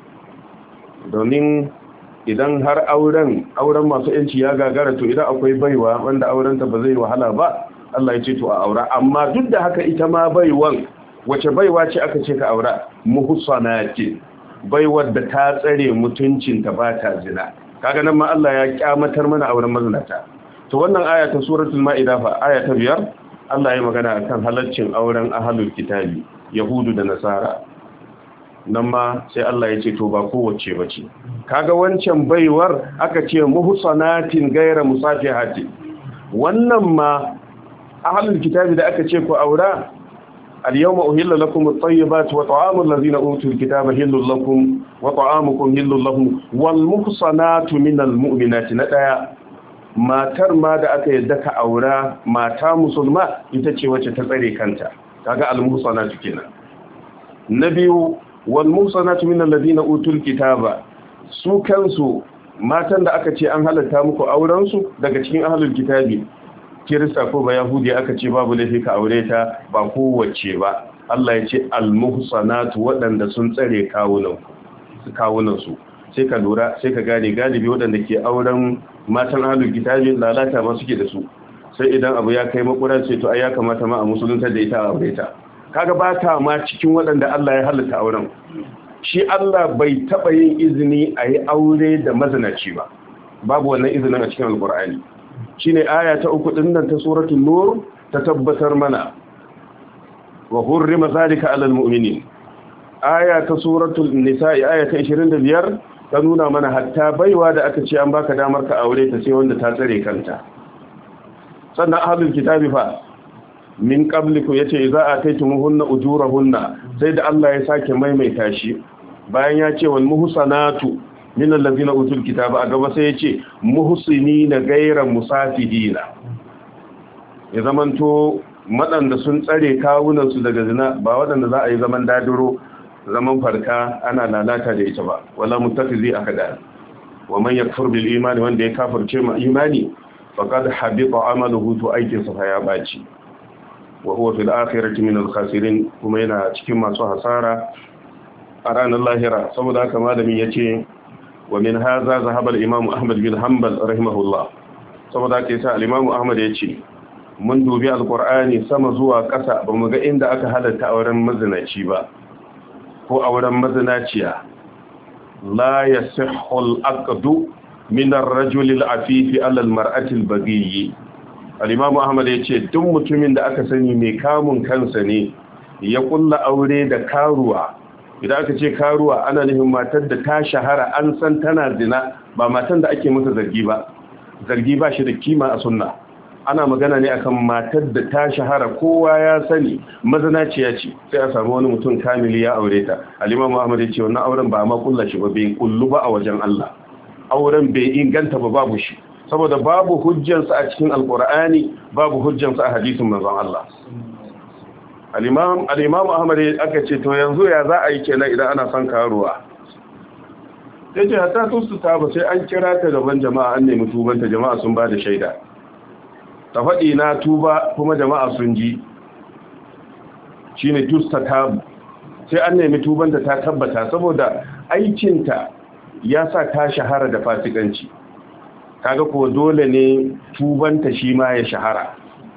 domin idan har auren auren masu yanci ya gagara to idan akwai baiwa wanda auren ta ba zai wahala ba Allah ya ce to a aura amma duk da haka ita ma baiwan wace baiwa ce aka ce ka aura muhsanati baiwar da ta tsare mutuncinta ba ta zina kaga nan ma Allah ya kyamatar mana auren mazinata to wannan aya ta suratul maida fa aya ta biyar Allah ya magana akan halaccin auren ahlul kitabi yahudu da nasara nan ma sai Allah ya ce to ba kowace bace kaga wancan baiwar aka ce muhsanatin ghayra musafihati wannan ma ahlul kitabi da aka ce ku aura al-yawma uhilla lakum at-tayyibat wa ta'amul ladzina utul kitaba hillul lakum wa ta'amukum hillul lahum wal muhsanatu minal mu'minati na daya matar ma da aka yadda ka aura mata musulma ita ce wacce ta tsare kanta kaga al-muhsanatu kenan na biyu wal muhsanatu minal ladina utul kitaba su kansu matan da aka ce an halatta muku auren su daga cikin ahlul kitabi kirista ko ba yahudi aka ce babu laifi ka aure ta ba kowace ba Allah ya ce al-muhsanatu waɗanda sun tsare kawunan su kawunan su sai ka lura sai ka gane galibi waɗanda ke auren matan ahlul kitabi lalata ma suke da su sai idan abu ya kai makura sai to ai ya kamata ma a musulunta da ita a aure ta kaga ba ta ma cikin waɗanda Allah ya halatta auren shi Allah bai taba yin izini a yi aure da mazinaci ba babu wannan izinin a cikin alqur'ani shine aya ta uku din nan ta suratul nur ta tabbatar mana wa hurrima zalika alal mu'minin. Aya ta suratul nisa'i aya ta ishirin da biyar ta nuna mana hatta baiwa da aka ce an baka damar ka aure ta sai wanda ta tsare kanta. Sannan ahlul kitabi fa min qablikum yace idza ataytumuhunna ujurahunna, sai da Allah ya sake maimaita shi bayan ya ce wal muhsanatu min allazina utul kitaba a gaba sai yace muhsinina ghayra musafihina, ya zamanto madanda sun tsare kawunan su daga zina, ba wadanda za a yi zaman dadiro zaman farka ana lalata da ita ba. Wala muttafizi akada, wa man yakfur bil imani, wanda ya kafirce ma imani faqad habita amaluhu, to aikin sa ya baci, wa huwa fil akhirati min al khasirin, kuma yana cikin masu hasara a ranar lahira. Saboda haka malamin yace wa min hadha zahaba al imam ahmad bin hanbal rahimahullah. Saboda haka yasa al imam ahmad yace mun dubi alqur'ani sama zuwa ƙasa ba mu ga inda aka halatta auren mazinaci ba ko auren mazinaciya. la yasihhu al-aqdu min ar-rajuli al-afifi ala al-mar'ati al-baghi. al-imam ahmad yace duk mutumin da aka sani mai kamun kansa ne ya kulla aure da karuwa. Idan aka ce karuwa ana nufin matar da ta shahara an san tana zina, ba matan da ake mata zargi ba. Zargi ba shi da kima a sunna. Ana magana ne akan matar da ta shahara kowa ya sani mazinaciya ce, sai a samu wani mutum kamili ya aure ta. al-imam ahmad yace wannan auren ba ma kulla shi ba, bai kullu ba a wajen Allah. Auren bai inganta ba, babu shi, saboda babu hujjansa a cikin alqur'ani, babu hujjansa a hadisin manzon Allah. al-imam al-imam ahmad aka ce to yanzu ya za a yi kenan idan ana son karuwa? yace hatta tustuta ba sai an kira ta gaban jama'a, an nemi tubanta, jama'a sun ba da shaida, ta faɗi na tuba kuma jama'a sun ji, shine tustata, sai an nemi tubanta ta tabbata, saboda aikinta ya sa ta shahara da fasikanci. Kaga ko dole ne tubanta shi ma ya shahara.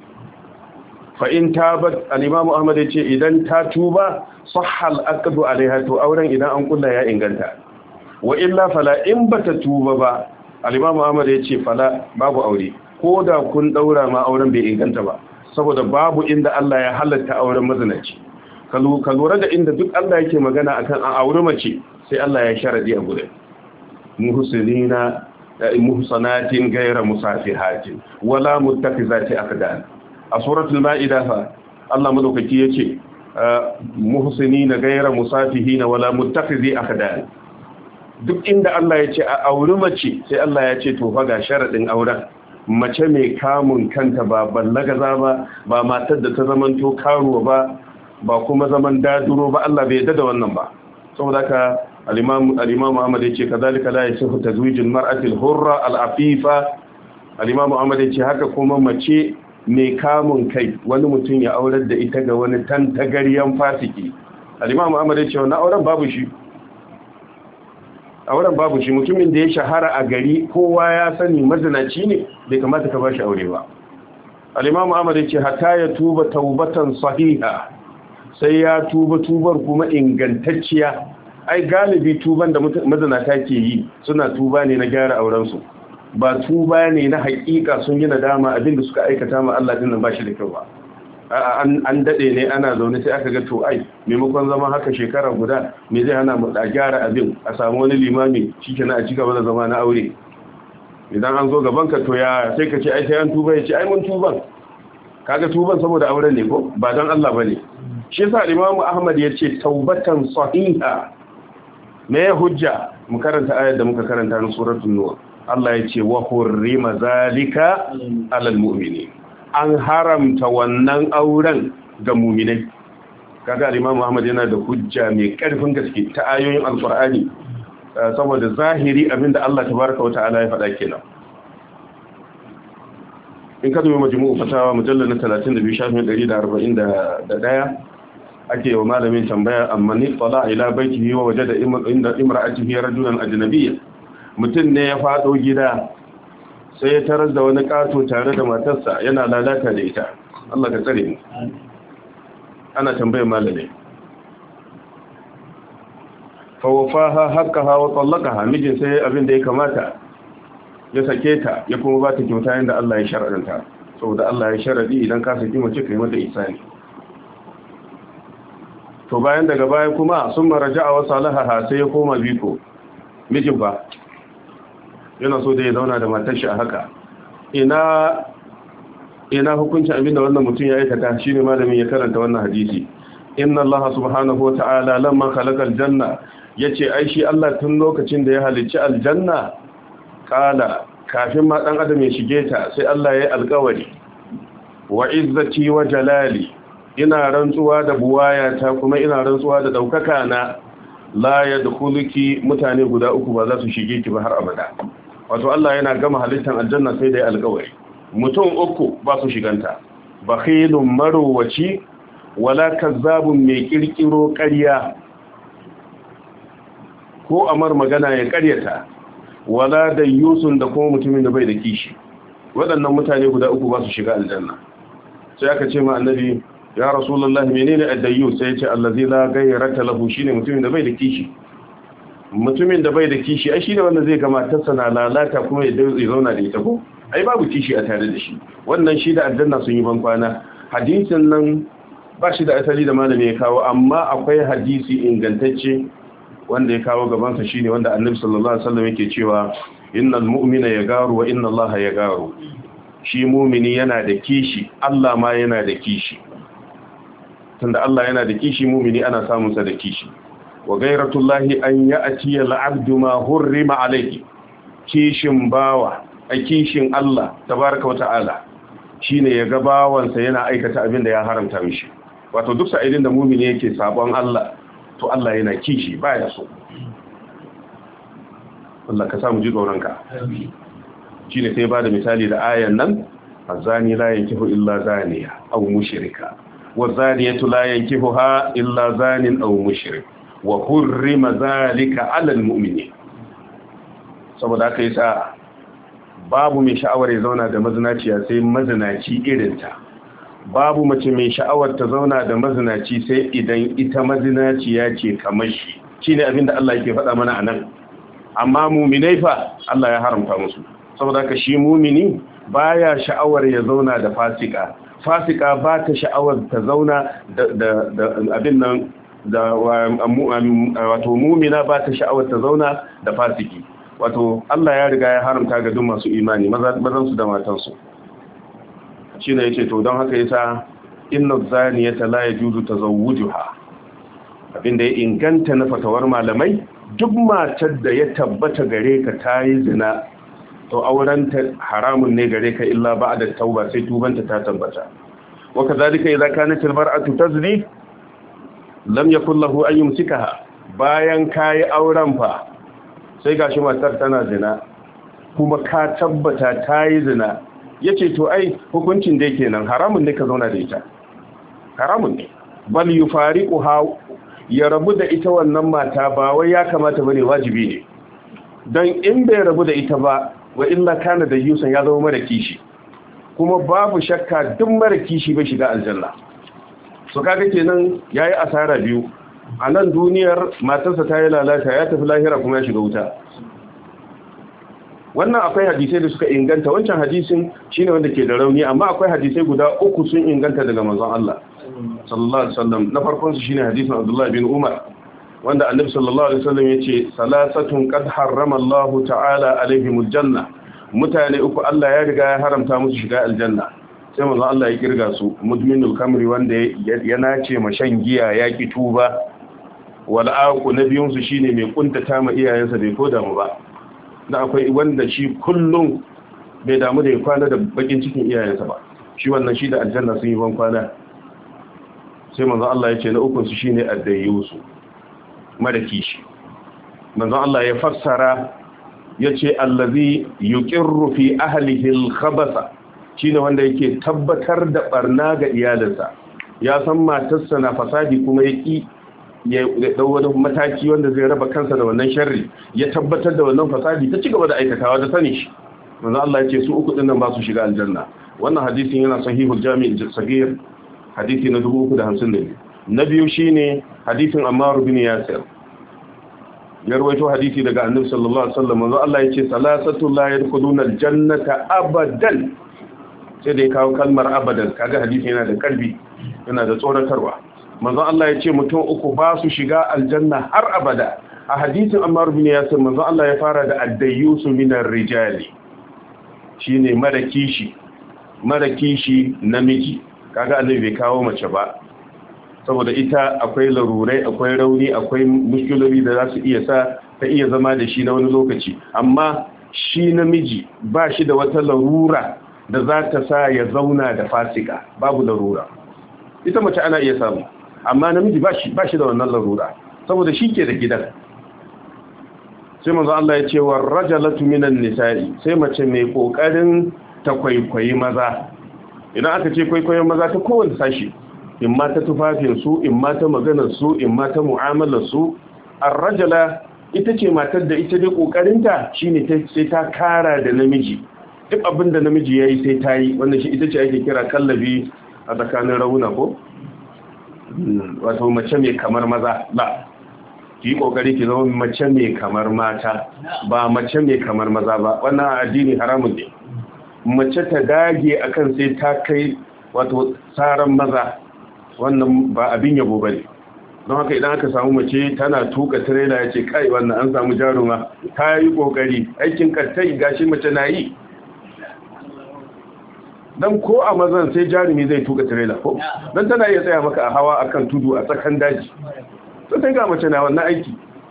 fa in tabat, al-imam ahmad yace idan ta tuba sahhal aqdu alaiha, to auren idan an kulla ya inganta. Wa illa fala, in bata tuba ba, al-imam ahmad yace fala, babu aure, ko da kun daura ma auren bai inganta ba, saboda babu inda Allah ya halatta auren mazinaci. Ka lura da inda duk Allah yake magana akan a aure mace, sai Allah ya sharadi a gurin muhsinina muhsanatin ghayra musafihatin wala muttafizati aqdan. A suratul ma'ida fa Allah madaukaki yace muhsinina ghayra musafihina wala muttafizi aqdan. Duk inda Allah yace a aure mace, sai Allah ya ce to fa ga sharadin auren, mace mai kamun kanta, ba ballagaza ba, ba matar da ta zamanto karuwa ba, ba kuma zaman daduro ba. Allah bai yarda da wannan ba. Saboda haka al-imam al-imam Ahmad yace kazalika la yasihu tazwijul mar'ati al-hurra al-afifa. al-imam Ahmad yace haka kuma mace mai kamun kai, wani mutum ya aurar da ita ga wani tantagariyan fasiki. al-imam Ahmad yace wannan auren babu shi. auren babu shi. Mutumin da ya shahara a gari kowa ya sani mazinaci ne, bai kamata ka bashi aure ba. al-imam Ahmad yace hatta ya tuba taubatan sahiha, sai ya tuba tubar kuma ingantacciya. Ai galibi tuban da mazinata ke yi suna tuba ne na gyara auren su, ba tuba ne na haƙiƙa sun yi nadama abinda suka aikata ma Allah din nan bashi da kyau ba. an dade ne ana zaune sai aka ga to ai maimakon zama haka shekara guda, me zai hana mu da gyara abin, a samu wani limami shikenan a ci gaba da zama na aure. Idan an zo gaban ka to ya sai ka ce ai sai an tuba, ya ce ai mun tuban. Kaga tuban saboda auren ne ko ba dan Allah bane. Shi yasa Imam Ahmad ya ce taubatan sahiha. Me ya hujja? Mu karanta ayar da muka karanta na suratul nur. Allah ya ce wa hurrima zalika alal mu'minin. An haramta wannan auren ga mu'minai. Kaga Imam Ahmad yana da hujja mai karfin gaske ta ayoyin Alqur'ani, saboda zahiri abinda Allah tabaaraka wa ta'ala ya faɗa kenan. In ka dubi majmu'u fatawa mujallal na talatin da biyu shafin ɗari da arba'in da ɗaya, ake wa malamin tambaya, amma ni tsala ila baitihi wa wajada inda imra'atihi rajulan ajnabiyya. Mutum ne ya fado gida sai ya tarar da wani kato tare da matarsa yana lalata da ita. Allah ka tsare mu. Ana tambayar malami. Fa wafaha haqqaha wa talaqaha, mijin sai abin da ya kamata ya sake ta ya kuma ba ta kyauta yadda Allah ya shar'anta saboda Allah ya sharadi idan ka saki mace kai mata ihsani to bayan daga baya kuma sun maraja'a wa salahaha sai ya koma biko mijin ba yana so da ya zauna da matar shi a haka ina ina hukuncin abinda wannan mutum ya aikata shine malamin ya karanta wannan hadisi inna Allah subhanahu wata'ala lamma khalaqal janna yace ai shi Allah tun lokacin da ya halicci aljanna kala kafin ma dan adam ya shige ta sai Allah ya yi alƙawari wa izzati wa jalali ina rantsuwa da buwayata kuma ina rantsuwa da daukaka na la yadkhuluki mutane guda uku ba za su shige ki ba har abada wato Allah yana gama halittar aljanna sai da ya alƙawari mutum uku ba su shiganta bakhilun marowaci wala kazzabun mai kirkiro ƙarya ko amar magana ya ƙaryata wala dayyusun da kuma mutumin da bai da kishi waɗannan mutane guda uku ba su shiga aljanna sai aka ce ma annabi ya rasulullahi menene ad-dayyus sai ya ce allazi la ghayrata lahu shine mutumin da bai da kishi mutumin da bai da kishi ai shine wanda zai gama ta sana lalata kuma ya zauna da ita ko ai babu kishi a tare da shi wannan shi da aljanna sun yi ban kwana hadisin nan ba shi da asali da malami ya kawo amma akwai hadisi ingantacce wanda ya kawo gabansa shine wanda annabi sallallahu alaihi wasallam yake cewa innal mu'mina yagaru wa inna allaha yagaru shi mu'mini yana da kishi Allah ma yana da kishi tunda Allah yana da kishi mu'mini ana samun sa da kishi wa ghayratullahi an ya'ti al-'abdu ma hurrima alayhi kishin bawa a kishin Allah tabaaraka wa ta'ala shine ya ga bawansa yana aikata abin da ya haramta mishi wato duk sa'idin da mu'mini yake sabon Allah to Allah yana kishi baya so Allah ka samu ji tsoronka shine sai ba da misali da ayan nan azani la yankihu illa zaniya aw mushrika wa zaniyatu la yankihuha illa zanin aw mushrik wa hurrima zalika 'ala al-mu'minin saboda haka yasa babu mai sha'awar ya zauna da mazinaciya sai mazinaci irinta babu mace mai sha'awar ta zauna da mazinaci sai idan ita mazinaciya ce kamar shi shine abinda Allah yake faɗa mana anan amma mu'minai fa Allah ya haramta musu saboda haka shi mu'mini baya sha'awar ya zauna da fasika fasika ba ta sha'awar ta zauna da da abin nan da wato mu'mina ba ta sha'awar ta zauna da fasiki wato Allah ya riga ya haramta ga duk masu imani mazan su da matan su shine yace to don haka yasa inna zaniyata la yajuzu tazawwujuha abinda ya inganta na fatawar malamai duk matar da ya tabbata gare ka tayi zina to aurenta haramun ne gare ka illa ba'da tauba sai tubanta ta tabbata wa kadhalika idza kanat almar'atu tazni lam yakul lahu an yumsikaha bayan kai auren fa sai gashi matar tana zina kuma ka tabbata tayi zina yace to ai hukuncin da yake nan haramun ne ka zauna da ita haramun ne bal yufariquha ya rabu da ita wannan mata ba wai ya kamata bane wajibi ne dan in bai rabu da ita ba wa illa kana da yusan ya zama mara kishi kuma babu shakka duk mara kishi bai shiga aljanna so kaga kenan yayi asara biyu a nan duniyar matarsa ta yi lalata ya tafi lahira kuma ya shiga wuta wannan akwai hadisai da suka inganta wancan hadisin shine wanda ke da rauni amma akwai hadisai guda uku sun inganta daga manzon Allah sallallahu alaihi wasallam na farkon su shine hadisin Abdullah bin Umar wanda Annabi sallallahu alaihi wasallam yace salasatun qad harrama Allah ta'ala alaihimul janna mutane uku Allah ya riga ya haramta musu shiga aljanna sai manzon Allah ya kirga su mudminul kamri wanda ya nace ma shan giya ya ki tuba wal aqu nabiyun su shine mai kuntata ma iyayensa bai koda mu ba da akwai wanda shi kullum bai damu da ya kwana da bakin cikin iyayensa ba shi wannan shi da aljanna sun yi ban kwana sai manzon Allah ya ce na ukun su shine addayusu mara kishi manzon Allah ya fassara yace allazi yuqirru fi ahlihi al-khabasa shine wanda yake tabbatar da barna ga iyalinsa ya san matarsa na fasadi kuma yaki ya dau wani mataki wanda zai raba kansa da wannan sharri ya tabbatar da wannan fasadi ta cigaba da aikatawa da sani shi manzo Allah ya ce su uku din nan ba su shiga aljanna wannan hadisin yana sahihul jami' al-saghir hadisi na dubu uku da hamsin da biyu na biyu shine hadisin Ammar bin Yasir ya rawaito hadisi daga annabi sallallahu alaihi wasallam manzo Allah yace salasatu la yadkhuluna aljannata abadan sai dai kawo kalmar abadan kaga hadisi yana da kalbi yana da tsoratarwa manzo Allah yace mutum uku ba su shiga aljanna har abada a hadisin Ammar bin Yasir manzo Allah ya fara da addayusu minar rijali shine mara kishi mara kishi namiji kaga annabi bai kawo mace ba saboda ita akwai larurai akwai rauni akwai mushkiloli da za su iya sa ta iya zama da shi na wani lokaci amma shi namiji ba shi da wata larura da za ta sa ya zauna da fasika babu larura ita mace ana iya samu amma namiji ba shi ba shi da wannan larura saboda shi ke da gidan sai manzo Allah ya ce wa rajalatu minan nisa'i sai mace mai kokarin ta kwaikwayi maza idan aka ce kwaikwayon maza ta kowanne sashi in ma ta tufafin su in ma ta maganar su in ma ta mu'amalar su ar-rajala ita ce matar da ita dai kokarinta shine sai ta kara da namiji duk abin da namiji yayi sai ta yi wannan shi ita ce ake kira kallabi a tsakanin rauna ko wato mace mai kamar maza la ki kokari ki zama mace mai kamar mata ba mace mai kamar maza ba wannan addini haramun ne mace ta dage akan sai ta kai wato tsaran maza wannan ba abin yabo bane don haka idan aka samu mace tana tuka trailer yace kai wannan an samu jaruma ta yi kokari aikin kattai gashi mace na yi dan ko a mazan sai jarumi zai tuka trailer ko dan tana iya tsaya maka a hawa akan tudu a tsakan daji to sai ga mace na wannan aiki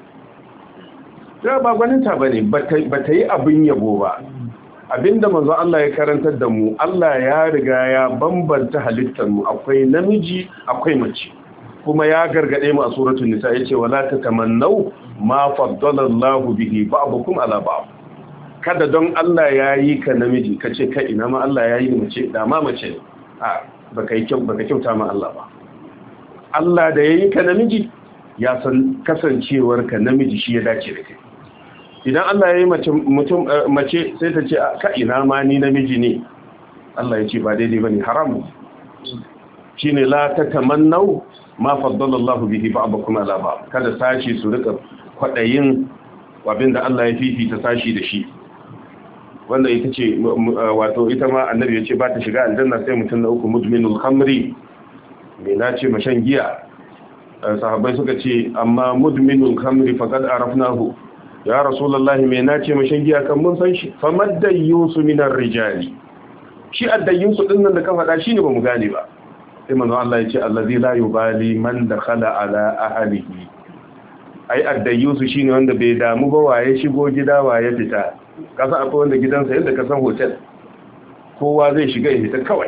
ya ba gwaninta bane bata yi abin yabo ba abinda manzo Allah ya karantar da mu Allah ya riga ya bambanta halittar mu akwai namiji akwai mace kuma ya gargade mu a suratul nisa yace wala tatamannu ma faddala Allahu bihi ba'dukum ala ba'd kada don Allah ya yi ka namiji kace kai ina ma Allah ya yi mace da ma mace a baka yi kyau baka kyauta ma Allah ba Allah da ya yi ka namiji ya san kasancewar ka namiji shi ya dace da kai idan Allah ya yi mace sai ta ce ka ina ma ni namiji ne Allah ya ce ba daidai bane haramu shine la tatamannau ma faddala Allah bihi ba'dakum ala ba'd kada sashi su rika kwadayin abinda Allah ya fifita sashi da shi wanda ita ce wato ita ma annabi ya ce ba ta shiga aljanna sai mutum na uku mudminul khamri me nace mashan giya sahabbai suka ce amma mudminul khamri faqad arafnahu ya rasulullahi mai nace mashin giya kan mun san shi famaddayusu minar rijali shi addayyusu din nan da ka faɗa shine bamu gane ba sai manzo Allah ya ce allazi la yubali man dakhala ala ahlihi ai addayyusu shine wanda bai damu ba waye shigo gida waye fita kasa akwai wanda gidansa yadda ka san hotel kowa zai shiga ya fita kawai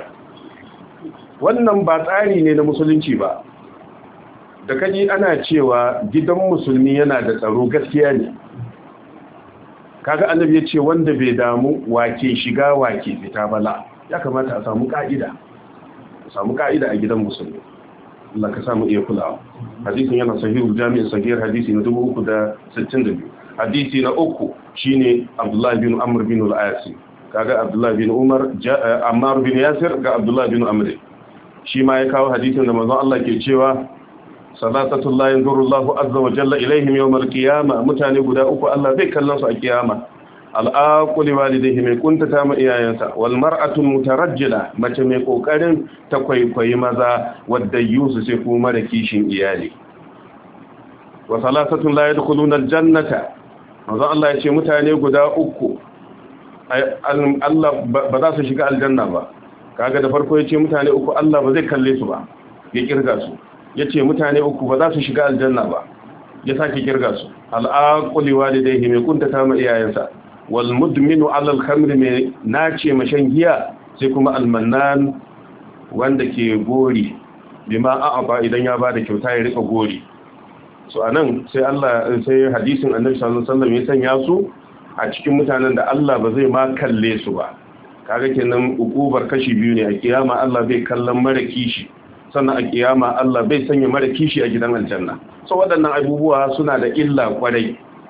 wannan ba tsari ne na musulunci ba da kaji ana cewa gidan musulmi yana da tsaro gaskiya ne kaga annabi ya ce wanda bai damu wake shiga wake fita bala ya kamata a samu ka'ida a samu ka'ida a gidan musulmi Allah ka samu iya kulawa hadisin yana sahihul jami'in sahih hadisi na dubu uku da sittin da biyu hadisi na uku shine Abdullah bin Amr bin al-As kaga Abdullah bin Umar Ammar bin Yasir ga Abdullah bin Amr shi ma ya kawo hadisin da manzon Allah ke cewa salatatul la yanzuru Allahu azza wa jalla ilaihim yawm al-qiyamah mutane guda uku Allah zai kallon su a kiyama al-aquli walidayhi mai kuntata ma iyayensa wal mar'atu mutarajjila mace mai kokarin ta kwaikwayi maza wadda yusu sai kuma da kishin iyali wa salatatun la yadkhuluna al-jannata manzo Allah ya ce mutane guda uku Allah ba za su shiga aljanna ba kaga da farko ya ce mutane uku Allah ba zai kalle su ba ya kirga su ya ce mutane uku ba za su shiga aljanna ba ya sake kirga su al'aquli walidayhi mai kuntata ma iyayensa wal mudminu ala al-khamr mai nace mashan giya sai kuma al-mannan wanda ke gori bima a'aba idan ya bada kyauta ya rika gori so anan sai Allah sai hadisin Annabi sallallahu alaihi wasallam ya sanya su a cikin mutanen da Allah ba zai ma kalle su ba kaga kenan ukubar kashi biyu ne a kiyama Allah bai kallon mara kishi sannan a kiyama Allah bai sanya mara kishi a gidan aljanna so waɗannan abubuwa suna da illa kwarai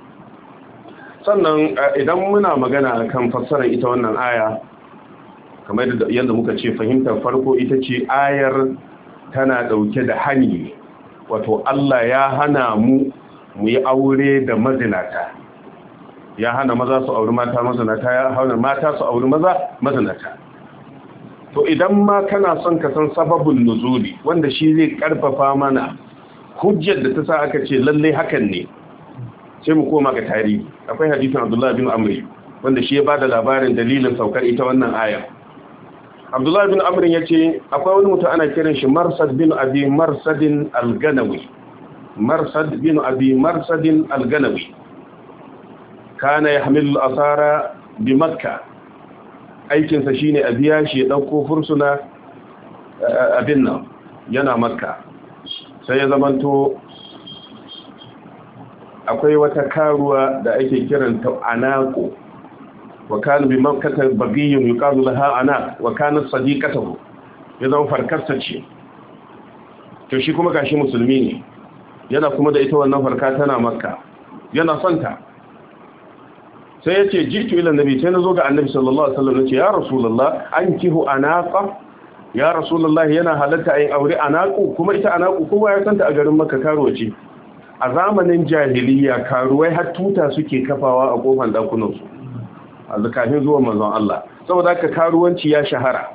sannan idan muna magana kan fassarar ita wannan aya kamar yadda muka ce fahimtar farko ita ce ayar tana dauke da hani wato Allah ya hana mu mu yi aure da mazinata, ya hana maza su auri mata mazinata, ya hana mata su auri maza mazinata. To idan ma kana son ka san sababin nuzuli wanda shi zai karfafa mana hujjar da ta sa aka ce lalle hakan ne, sai mu koma ga tarihi. Akwai hadisin Abdullah bin Amr wanda shi ya bada labarin dalilin saukar ita wannan aya. Abdullah bin Amr yace akwai wani mutum ana kiran shi Marsad bin Abi Marsadin al-Ganawi. Marsad bin Abi Marsadin al-Ganawi kana yahmilu al-asara bi Makkah. Aikinsa shine a biya shi ya dauko fursuna abin nan yana Makka. Sai ya zamanto akwai wata karuwa da ake kiranta Anaqu, wa kana bi Makkah bagiyyun yuqalu laha Anaq, wa kana sadiqatuhu, ya zama farkarsa ce. To shi kuma gashi musulmi ne, yana kuma da ita wannan farka tana Makka, yana son ta. Sai ya ce jitu ila nabi, sai na zo ga annabi sallallahu alaihi wasallam, nace ya rasulullah ankihu Anaqa, ya rasulullah yana halatta ayin aure Anaqu, kuma ita Anaqu kuma ya santa a garin Makka karuwa ce. A zamanin jahiliya karuwai har tuta suke kafawa a kofar dakunan su a zakafin zuwa manzon Allah, saboda haka karuwanci ya shahara,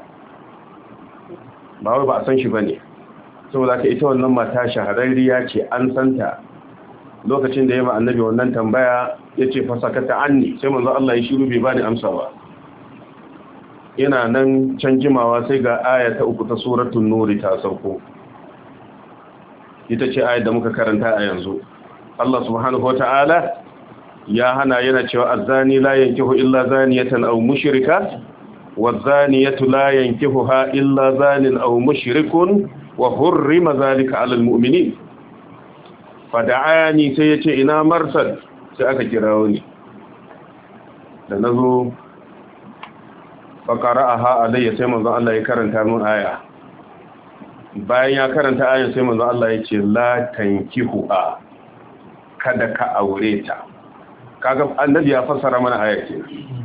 ba wai ba a san shi bane. Saboda haka ita wannan mata shahararriya ce, an santa. Lokacin da ya ma annabi wannan tambaya yace fa sakata anni, sai manzon Allah ya shiru bai bani amsa ba. Yana nan can jimawa sai ga aya ta uku ta suratul nur ta sauko. Ita ce ayat da muka karanta a yanzu. Allah subhanahu wata'ala ya hana, yana cewa az-zani la yankihu illa zaniyatan aw mushrika waz-zaniyatu la yankihuha illa zanin aw mushrikun wa hurrima zalika 'ala al-mu'minin. Fada'ani, sai yace ina Marsad, sai aka kirawo ni. Da nazo fa qara'aha alayya, sai manzon Allah ya karanta mun aya. Bayan ya karanta ayin sai manzo Allah ya ce la tankihuha, kada ka aure ta. Kaga annabi ya fassara mana ayar ce.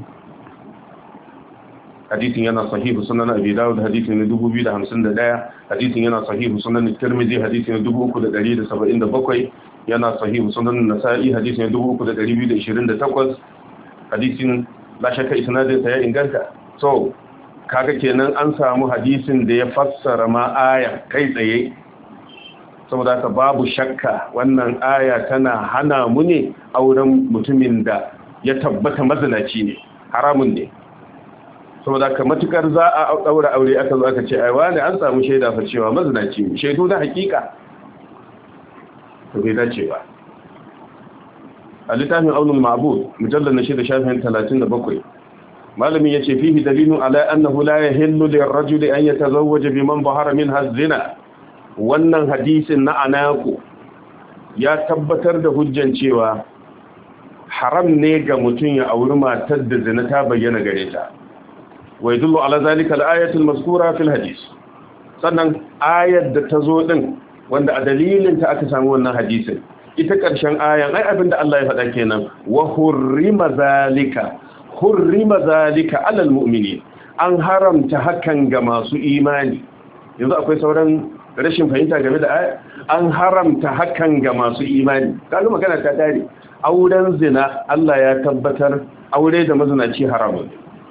Hadisin yana sahihu sunan Abi Dawud, hadisin na dubu biyu da hamsin da ɗaya, hadisin yana sahihu sunan Tirmidhi, hadisin na dubu uku da ɗari da saba'in da bakwai, yana sahihu sunan Nasa'i, hadisin na dubu uku da ɗari biyu da ishirin da takwas, hadisin la shakka isnadin sa ya inganta. So kaga kenan an samu hadisin da ya fassara ma aya kai tsaye. Saboda haka babu shakka wannan aya tana hana mu ne auren mutumin da ya tabbata mazinaci ne, haramun ne. Saboda haka matukar za a daura aure aka zo aka ce ai wani an samu shaida fa cewa mazinaci ne, shaidu na hakika, to bai dace ba. A littafin Aunul Ma'bud mujallal na shida shafin talatin da bakwai, malamin yace fihi dalilun ala annahu la yahillu lirrajuli an yatazawwaja biman bahara minha az-zina. Wannan hadisin na Anaqu ya tabbatar da hujjan cewa haram ne ga mutum ya auri matar da zina ta bayyana gare ta. Wa yadullu ala zalika al-ayatu al-mazkura fil hadis. Sannan ayar da ta zo din wanda a dalilin ta aka samu wannan hadisin, ita karshen ayan ai abinda Allah ya faɗa kenan, wa hurrima zalika hurrima zalika alal mu'minin, an haramta hakan ga masu imani. Yanzu akwai sauran rashin fahimta game da aya. An haramta hakan ga masu imani, kaga magana ta dare. Auren zina Allah ya tabbatar aure da mazinaci haramun.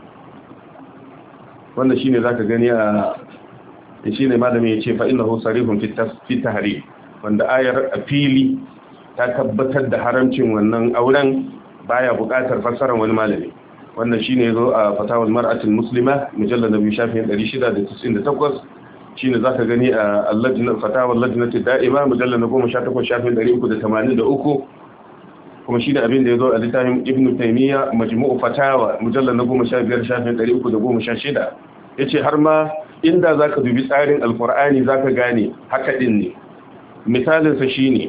Wannan shine zaka gani a shine malami yace fa innahu sarihun fi tahrim, wanda ayar a fili ta tabbatar da haramcin wannan auren, baya buƙatar fassarar wani malami. Wannan shine yazo a fatawul mar'atul muslima mujallad nabi shafin ɗari shida da tis'in da takwas, shine zaka gani a al-lajna fatawul lajnati da'ima mujallad na goma sha takwas shafin ɗari uku da tamanin da uku, kuma shine abin da yazo a littafin ibnu taymiya majmu'u fatawa mujallad na goma sha biyar shafin ɗari uku da goma sha shida. Yace har ma inda zaka dubi tsarin alqur'ani zaka gane haka din ne. Misalin sa shine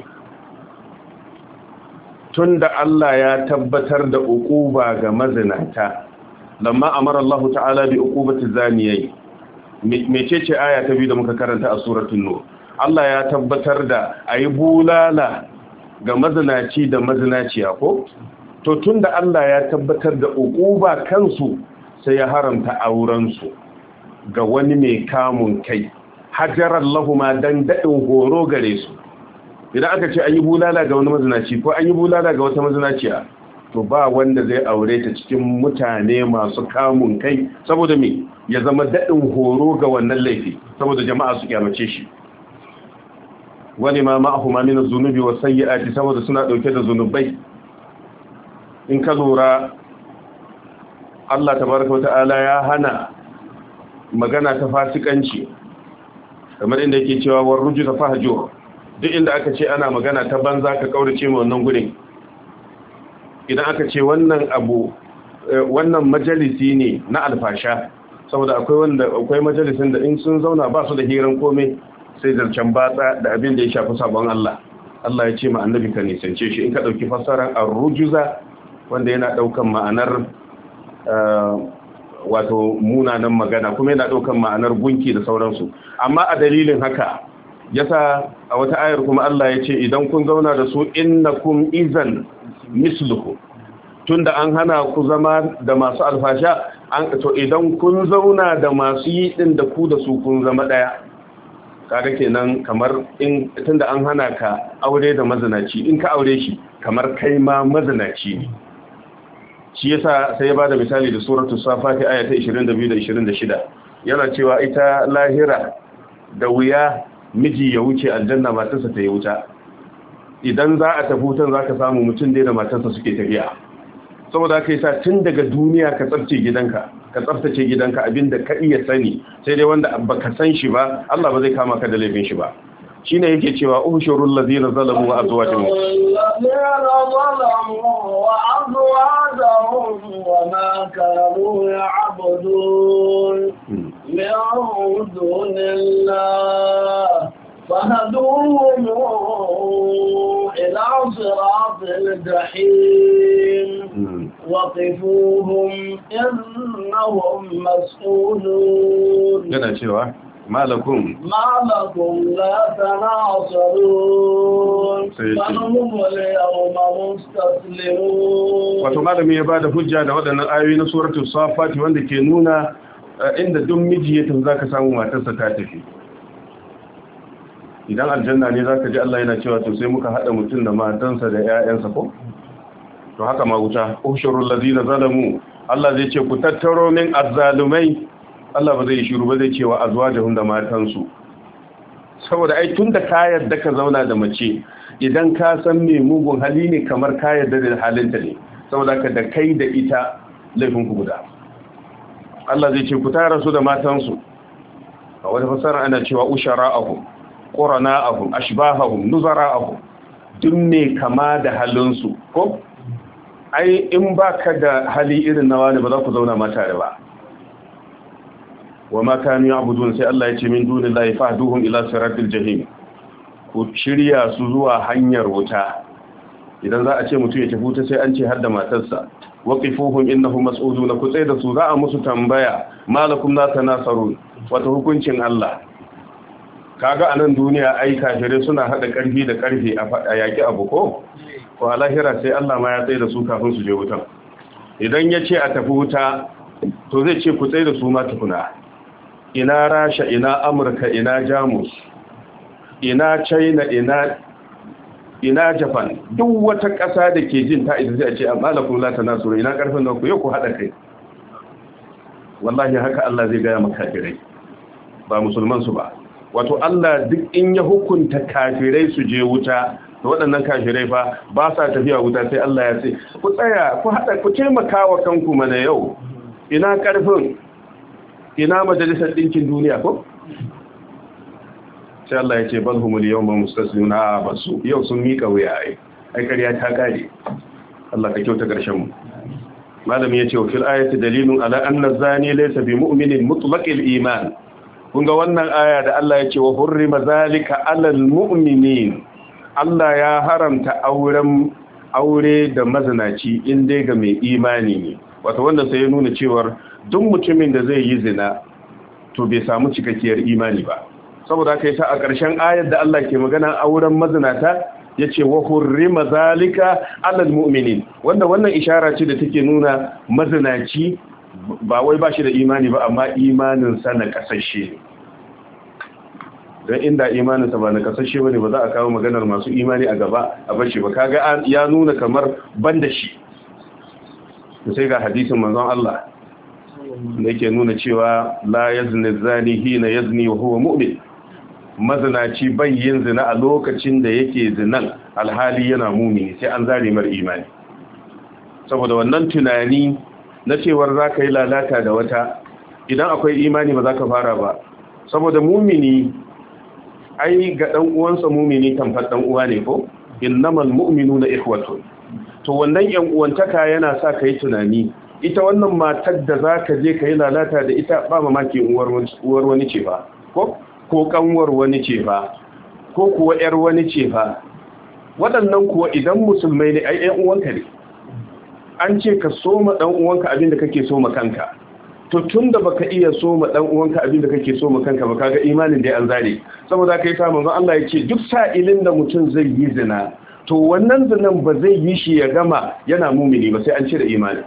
tunda Allah ya tabbatar da uquba ga mazinata, lamma amara Allah ta'ala bi uqubati zaniyai. Mecece aya ta biyu da muka karanta a suratul nur? Allah ya tabbatar da ayi bulala ga mazinaci da mazinaciya ko? To tunda Allah ya tabbatar da uquba kansu, sai ya haramta auren su ga wani mai kamun kai, hajarar lahuma dan dadin horo gare su. idan aka ce an yi bulala ga wani mazinaci ko an yi bulala ga wata mazinaciya, to ba wanda zai aure ta cikin mutane masu kamun kai, saboda me ya zama daɗin horo ga wannan laifi, saboda jama'a su kyamace shi. Wani ma ma'ahu ma min az-zunubi was sayyi'ati, saboda suna dauke da zunubai. In ka lura Allah tabaraka wa ta'ala ya hana magana ta fasikanci, kamar inda yake cewa war rujza fahjur, duk inda aka ce ana magana ta banza ka kaurace mu wannan gurin. Idan aka ce wannan abu wannan majalisi ne na alfasha, saboda akwai wanda akwai majalisin da in sun zauna ba su da hiran komai sai zarcen batsa da abin da ya shafi sabon Allah. Allah ya ce ma annabi ka nisance shi. In ka dauki fassarar ar-rujza wanda yana daukan ma'anar wato munanan magana, kuma yana daukan ma'anar gunki da sauransu. Amma a dalilin haka yasa a wata ayar kuma Allah ya ce idan kun zauna da su innakum izan misluhu, tunda an hana ku zama da masu alfasha, an to idan kun zauna da masu yi din da ku da su kun zama daya. Kaga kenan kamar in tunda an hana ka aure da mazinaci, in ka aure shi kamar kai ma mazinaci ne. Shi yasa sai ya bada misali da suratul safat aya ta ishirin da biyu da ishirin da shida, yana cewa ita lahira da wuya miji ya wuce aljanna matarsa ta yi wuta. Idan za a tafi wutan zaka samu mutum da matarsa suke tafiya. Saboda haka yasa tun daga duniya ka tsaftace gidanka, ka tsaftace gidanka, abinda ka iya sani, sai dai wanda baka san shi ba Allah ba zai kama ka da laifin shi ba. Shine yake cewa ushurul ladina zalamu wa azwajuhum wa azwajuhum wa ma kanu ya'budun min dunillah فهدوهم إلى صراط الجحيم وقفوهم إنهم مسؤولون. ما لكم ما لكم لا تناصرون بل هم اليوم مستسلمون. wato malami ya bada hujja da waɗannan ayoyi na suratul safat wanda ke nuna inda duk miji ya tafi zaka samu matarsa ta tafi. Idan aljanna ne zaka ji Allah yana cewa to sai muka hada mutum da matansa da ƴaƴansa ko to haka ma wuta ushurul ladina zalamu, Allah zai ce ku tattaro min azzalumai. Allah ba zai shiru ba, zai ce wa azwajuhum da matansu. Saboda ai tunda ka yarda ka zauna da mace, idan ka san me mugun hali ne kamar ka yarda da halinta ne, saboda ka da kai da ita laifin ku guda. Allah zai ce ku tara su da matansu. A wata fasara ana cewa ushara'ahum qurana'ahum ashbahahum nuzara'ahum, duk ne kama da halinsu ko ai in baka da hali irin nawa ne ba za ku zauna ma tare ba. wa ma kanu ya'budun, sai Allah ya ce min dunillahi fahduhum ila siratil jahim, ku shirya su zuwa hanyar wuta. Idan za a ce mutum ya tafi wuta sai an ce har da matarsa. waqifuhum innahum mas'ulun, ku tsaye da su za a musu tambaya malakum la tanasarun, wata hukuncin Allah. Kaga anan duniya ai kafirai suna hada karfi da karfi a yaki abu ko ko a lahira sai Allah ma ya tsaye da su kafin su je wutan. Idan ya ce a tafi wuta to zai ce ku tsaye da su ma tukuna. Ina Rasha, ina Amurka, ina Jamus, ina China, ina ina Japan, duk wata ƙasa da ke jin ta ita sai a ce amma lakum la tanasuru, ina karfin da ku yau ku hada kai. Wallahi haka Allah zai gaya maka kafirai ba musulman su ba. Wato Allah duk in ya hukunta kafirai su je wuta, to waɗannan kafirai fa ba sa tafiya wuta sai Allah ya ce ku tsaya ku hada ku taimaka wa kanku mana yau. Ina karfin, ina majalisar ɗinkin duniya ko? Sai Allah ya ce bal humul yawma mustaslimuna, basu yau sun mika wuya ai ai kariya ta kare. Allah ka kyauta karshen mu. Malami yace wa fil ayati dalilun ala anna zani laysa bi mu'minin mutlaqil iman. Kun ga wannan aya da Allah yace wa hurrima zalika alal mu'minin, Allah ya haramta auren aure da mazinaci in dai ga mai imani ne. Wato wannan sai ya nuna cewa duk mutumin da zai yi zina to bai samu cikakkiyar imani ba. Saboda haka yasa a ƙarshen ayar da Allah ke magana auren mazinata yace wa hurrima zalika alal mu'minin, wanda wannan ishara ce da take nuna mazinaci ba wai bashi da imani ba, amma imanin sa na kasashe. don inda imaninsa ba na kasashe bane ba za a kawo maganar masu imani a gaba a bashi ba kaga ya nuna kamar ban da shi sai ga hadisin manzon Allah da yake nuna cewa la yazni zani hina yazni wa huwa mu'min mazinaci bai yin zina a lokacin da yake zinan alhali yana mumini sai an zare mar imani saboda wannan tunani na cewar za ka yi lalata da wata idan akwai imani ba za ka fara ba saboda mumini ai ga dan uwansa mumini tamfar dan uwa ne ko innamal mu'minuna ikhwatun to wannan yan uwantaka yana sa ka yi tunani ita wannan matar da za ka je ka yi lalata da ita ba mamaki uwar wani ce ba ko ko kanwar wani ce ba ko kuwa yar wani ce ba waɗannan kuwa idan musulmai ne ai ƴan uwanka ne an ce ka soma dan uwanka abinda kake soma kanka to tunda baka iya soma dan uwanka abinda kake soma kanka ba kaga imanin da an zare saboda kai sa manzon Allah ya ce duk sa'ilin da mutum zai yi zina to wannan zinan ba zai yi shi ya gama yana mumini ba sai an cire imani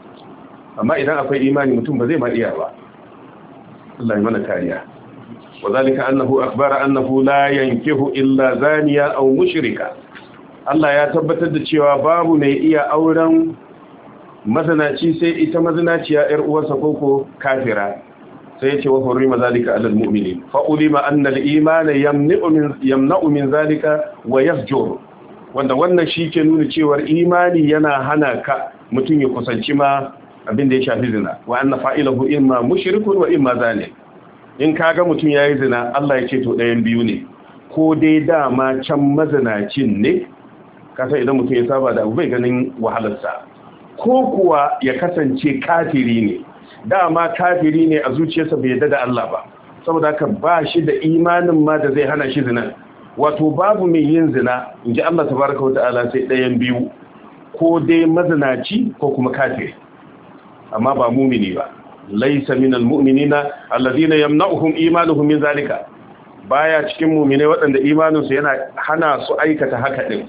amma idan akwai imani mutum ba zai ma iya ba Allah ya mana kariya wazalika annahu akhbara annahu la yankihu illa zaniya aw mushrika Allah ya tabbatar da cewa babu mai iya auren mazanaci sai ita mazanaciya yar uwarsa koko kafira sai ya ce wa hurrima zalika alal mu'minin fa ulima anna al-iman yamna'u min yamna'u min zalika wa yafjur wanda wannan shi ke nuna cewa imani yana hana ka mutum ya kusanci ma abin da ya shafi zina wa anna fa'ilahu imma mushrikun wa imma zalim in kaga mutum yayi zina Allah ya ce to ɗayan biyu ne ko dai dama can mazinacin ne kasa idan mutum ya saba da abu bai ganin wahalarsa ko kuwa ya kasance kafiri ne dama kafiri ne a zuciyarsa bai yarda da Allah ba saboda haka ba shi da imanin ma da zai hana shi zina wato babu mai yin zina inji Allah tabaraka wa ta'ala sai ɗayan biyu ko dai mazinaci ko kuma kafiri amma ba mumini ba laysa minal mu'minina alladhina yamna'uhum imanuhum min zalika baya cikin mu'mine waɗanda imaninsu yana hana su aikata haka din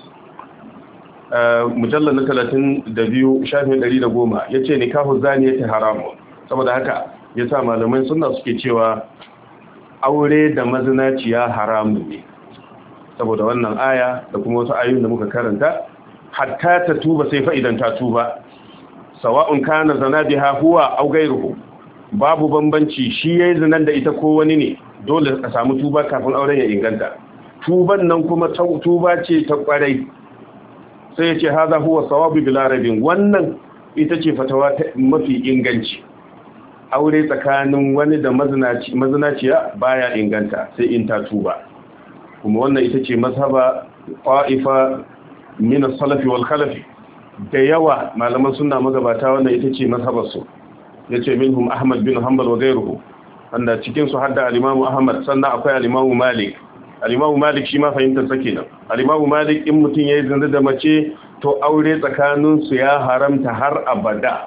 mujallal na talatin da biyu shafin ɗari da goma yace nikahu zaniyati haramun saboda haka yasa malamai sunna suke cewa aure da mazinaciya haramun ne saboda wannan aya da kuma wasu ayoyin da muka karanta hatta ta tuba sai fa idan ta tuba sawa'un kana zana biha huwa aw ghayruhu babu bambanci shi yayin zinan da ita ko wani ne dole ka samu tuba kafin auren ya inganta tuban nan kuma tuba ce ta kwarai sai ya ce haza huwa sawabu bila rabin wannan ita ce fatawa mafi inganci aure tsakanin wani da mazinaci mazinaciya baya inganta sai in ta tuba kuma wannan ita ce mazhaba qa'ifa min as-salafi wal khalafi da yawa malaman sunna magabata wannan ita ce mazhabarsu yace minhum Ahmad bin Hanbal wa ghayruhu wanda cikin su hadda al-Imam Ahmad sannan akwai al-Imam Malik al-Imam Malik shi ma fahimtar sa kenan al-Imam Malik in mutun yayi zina da mace to aure tsakanin su ya haramta har abada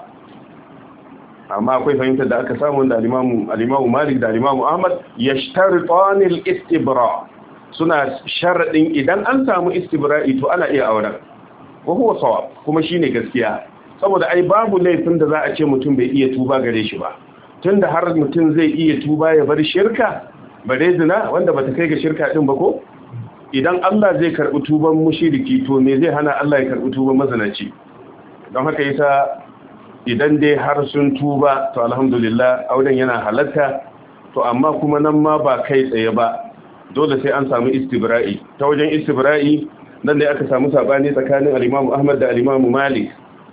amma akwai fahimtar da aka samu wanda al-Imam al-Imam Malik da al-Imam Ahmad yashtaritani al-istibra suna sharadin idan an samu istibra'i to ana iya auren wa huwa sawab kuma shine gaskiya saboda ai babu laifin da za a ce mutum bai iya tuba gare shi ba tunda har mutum zai iya tuba ya bar shirka bare zina wanda bata kai ga shirka din ba ko idan Allah zai karbi tuban mushriki to me zai hana Allah ya karbi tuban mazinaci don haka yasa idan dai har sun tuba to alhamdulillah auren yana halatta to amma kuma nan ma ba kai tsaye ba dole sai an samu istibra'i ta wajen istibra'i nan da aka samu sabani tsakanin al-Imam Ahmad da al-Imam Malik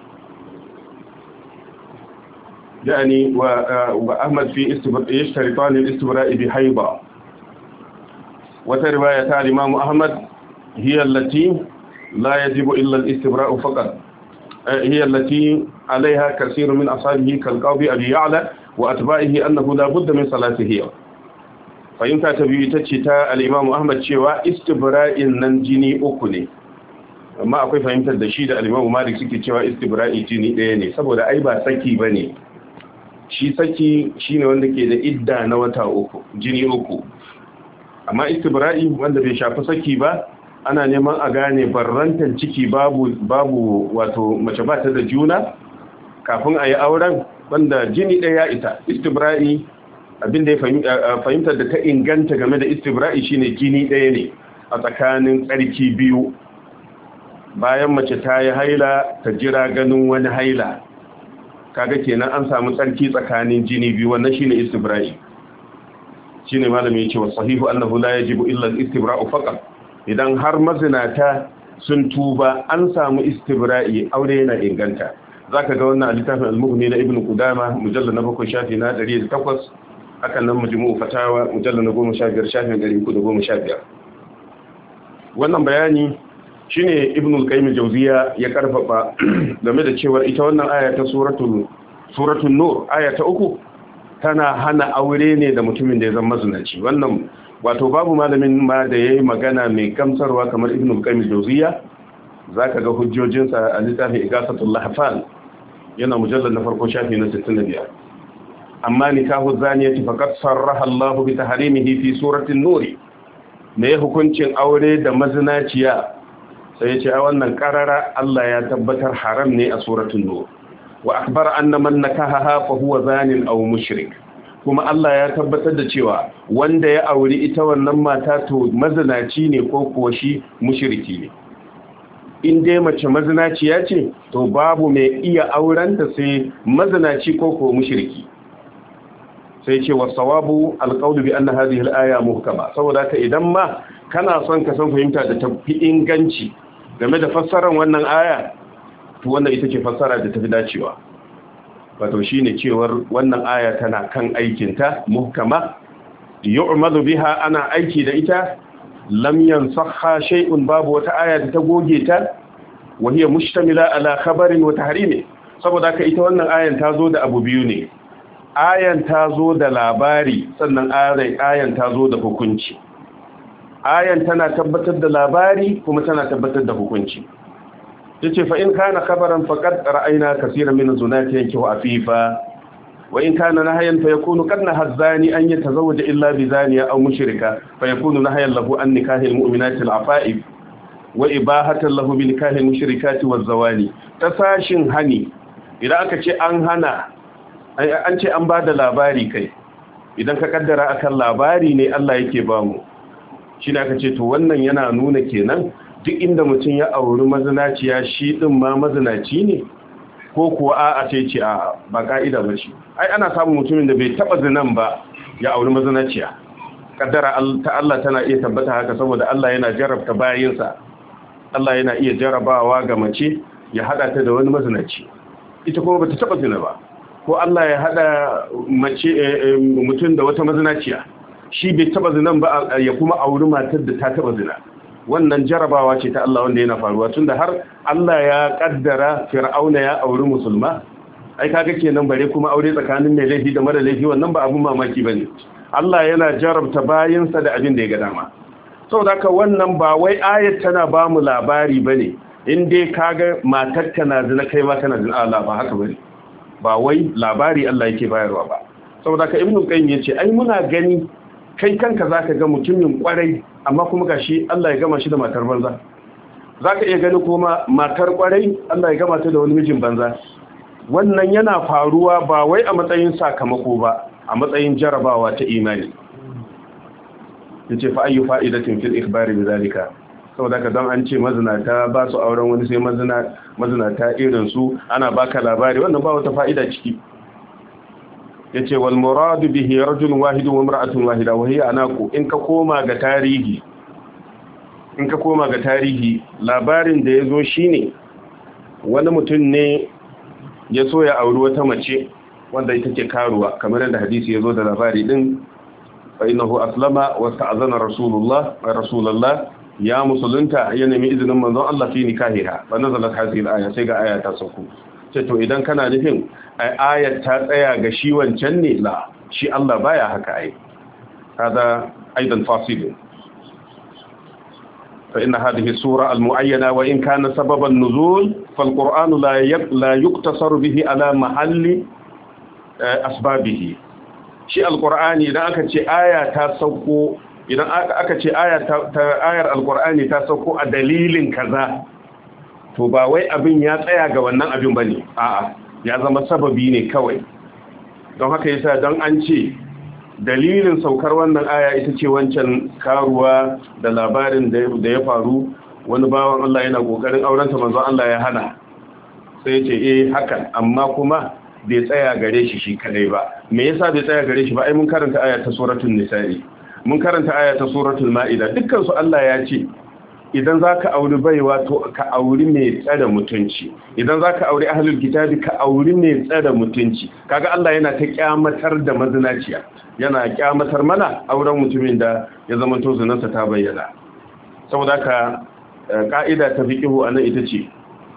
yani wa wa Ahmad fi istibra'i yashtaritani al-istibra'i bi hayba wata riwaya ta al-Imam Ahmad hiya allati la yajibu illa al-istibra'u faqat hiya allati عليها كثير من أصحابه كالقاضي أبي يعلى وأتباعه أنه لا بد من صلاته فإنك تبي تشتا الإمام أحمد شوى استبراء ننجني أكني ما أقول فهمت الدشيد الإمام مالك سكي شوى استبراء جني ديني سبو دا أي با سكي بني shi saki shine wanda ke da idda na wata uku jini uku amma istibra'i wanda bai shafi saki ba ana neman a gane barrantar ciki babu babu wato mace ba ta da juna kafin a yi auren wanda jini ɗaya ita istibra'i abinda ya fahimtar da ta inganta game da istibra'i shine jini ɗaya ne a tsakanin tsarki biyu. Bayan mace ta yi haila ta jira ganin wani haila, kaga kenan an samu tsarki tsakanin jini biyu, wannan shine istibra'i. Shine malami ya ce wa sahihu annahu la yajibu illa al-istibra'u faqat. Idan har mazinata sun tuba an samu istibra'i, aure yana inganta. Zaka ga wannan a littafin al-Mughni na Ibn Qudama mujallad na bakwai shafi na ɗari da takwas, hakan nan Majmu'u Fatawa mujallad na goma sha biyar shafi na ɗari uku da goma sha biyar. Wannan bayani shine Ibn al-Qayyim al-Jawziyya ya karfafa game da cewa ita wannan aya ta suratul suratul Nur aya ta uku tana hana aure ne da mutumin da ya zama mazinaci. Wannan wato babu malamin ma da yayi magana mai gamsarwa kamar Ibn al-Qayyim al-Jawziyya. Zaka ga hujjojinsa a littafin Igasatul Lahfan yana mujallad na farko shafi na sittin da biyar. Amma nikahu zaniyati faqad sarraha Allah bi tahrimihi fi suratul Nur. Me hukuncin aure da mazinaciya? Sai ya ce a wannan karara Allah ya tabbatar haram ne a suratul Nur. Wa akbar anna man nakahaha fa huwa zanin aw mushrik. Kuma Allah ya tabbatar da cewa wanda ya auri ita wannan mata to mazinaci ne ko kuwa shi mushriki ne. In dai mace mazinaciya ce to babu mai iya auren ta sai mazinaci ko ko mushriki. Sai ce wa sawabu alqawlu bi anna hadhihi al-aya muhkama. Saboda ka idan ma kana son ka san fahimta da tafi inganci game da fassarar wannan aya, to wannan ita ce fassara da tafi dacewa. Wato shine cewar wannan aya tana kan aikinta muhkama, yu'malu biha, ana aiki da ita, lam yansakha shay'un, babu wata aya da ta goge ta, wa hiya mushtamila ala khabarin wa tahrimi. Saboda ka ita wannan ayan ta zo da abu biyu ne. Ayan ta zo da labari, sannan ayan ta zo da hukunci. Ayan tana tabbatar da labari kuma tana tabbatar da hukunci. Yace fa in kana khabaran faqad ra'ayna kaseeran min zunati yankihu afifa, wa in kana nahyan fa yakunu qad nahzani an yatazawwaja illa bi zaniya aw mushrika fa yakunu nahyan lahu an nikahil mu'minati al-afa'if wa ibahatan lahu bi nikahil mushrikati waz-zawani. Tasashin hani, idan aka ce an hana, an ce an bada labari kai, idan ka kaddara akan labari ne Allah yake bamu, shi ne aka ce to wannan yana nuna kenan duk inda mutum ya auri mazinaciya shi din ma mazinaci ne, ko kuwa a'a sai ce a ba ka'ida ba ce. Ai ana samun mutumin da bai taba zinan ba ya auri mazinaciya. Kaddara ta Allah tana iya tabbata haka saboda Allah yana jarabta bayinsa. Allah yana iya jarabawa ga mace ya hada ta da wani mazinaci, ita kuma bata taba zina ba. Ko Allah ya hada mace mutum da wata mazinaciya, shi bai taba zinan ba ya kuma auri matar da ta taba zina. Wannan jarabawa ce ta Allah wanda yana faruwa, tunda har Allah ya kaddara Fir'auna ya auri musulma. Ai kaga kenan bare kuma aure tsakanin mai laifi da mara laifi, wannan ba abun mamaki bane. Allah yana jarabta bayinsa da abin da ya ga dama. Saboda haka wannan ba wai ayat tana ba mu labari bane, in dai kaga matar kana zina kai ma kana zina, Allah ba haka bane. Ba wai labari Allah yake bayarwa ba. Saboda haka Ibn Qayyim yace ai muna gani kai kanka zaka ga mutumin kwarai amma kuma gashi Allah ya gama shi da matar banza. Zaka iya gani kuma matar kwarai Allah ya gama ta da wani mijin banza. Wannan yana faruwa ba wai a matsayin sakamako ba, a matsayin jarabawa ta imani. Yace fa ayyu fa'idatin fil ikhbari bidhalika. Saboda ka don an ce mazinata ba su auren wani sai mazina mazinata irin su, ana baka labari, wannan ba wata fa'ida ciki. Yace wal muradu bihi rajulun wahidun wa imra'atun wahida wa hiya anaqu. In ka koma ga tarihi in ka koma ga tarihi labarin da yazo shine wani mutum ne ya so ya auri wata mace wanda ita ce karuwa, kamar yadda hadisi yazo da labari din. Fa innahu aslama wa ta'azana rasulullah wa rasulullah, ya musulunta ya nemi izinin manzon Allah fi nikahiha. Fa nazalat hadhihi al-aya, sai ga aya ta sauko. Sai to idan kana nufin ayat ta tsaya ga shi wancan ne, la, shi Allah baya haka ai. Hada aidan fasil. Fa inna hadhihi sura al-mu'ayyana wa in kana sababan nuzul fal Qur'an la la yuktasaru bihi ala mahalli asbabihi. Shi al-Qur'ani idan aka ce aya ta sauko, idan aka ce aya ta ayar al-Qur'ani ta sauko a dalilin kaza, to ba wai abin ya tsaya ga wannan abin bane, a'a ya zama sababi ne kawai. Don haka yasa don an ce dalilin saukar wannan aya ita ce wancan karuwa da labarin da ya faru, wani bawan Allah yana kokarin aurenta manzo Allah ya hana, sai ce eh hakan, amma kuma bai tsaya gare shi shi kadai ba. Me yasa bai tsaya gare shi ba? Ai mun karanta aya ta suratul nisa'i, mun karanta aya ta suratul ma'ida, dukkan su Allah ya ce idan zaka auri baiwa to ka auri mai tsada mutunci, idan zaka auri ahlul kitabi ka auri mai tsada mutunci. Kaga Allah yana ta kyamatar da mazinaciya, yana kyamatar mana auren mutumin da ya zama to zinansa ta bayyana. Saboda ka ka'ida ta fiqhu anan ita ce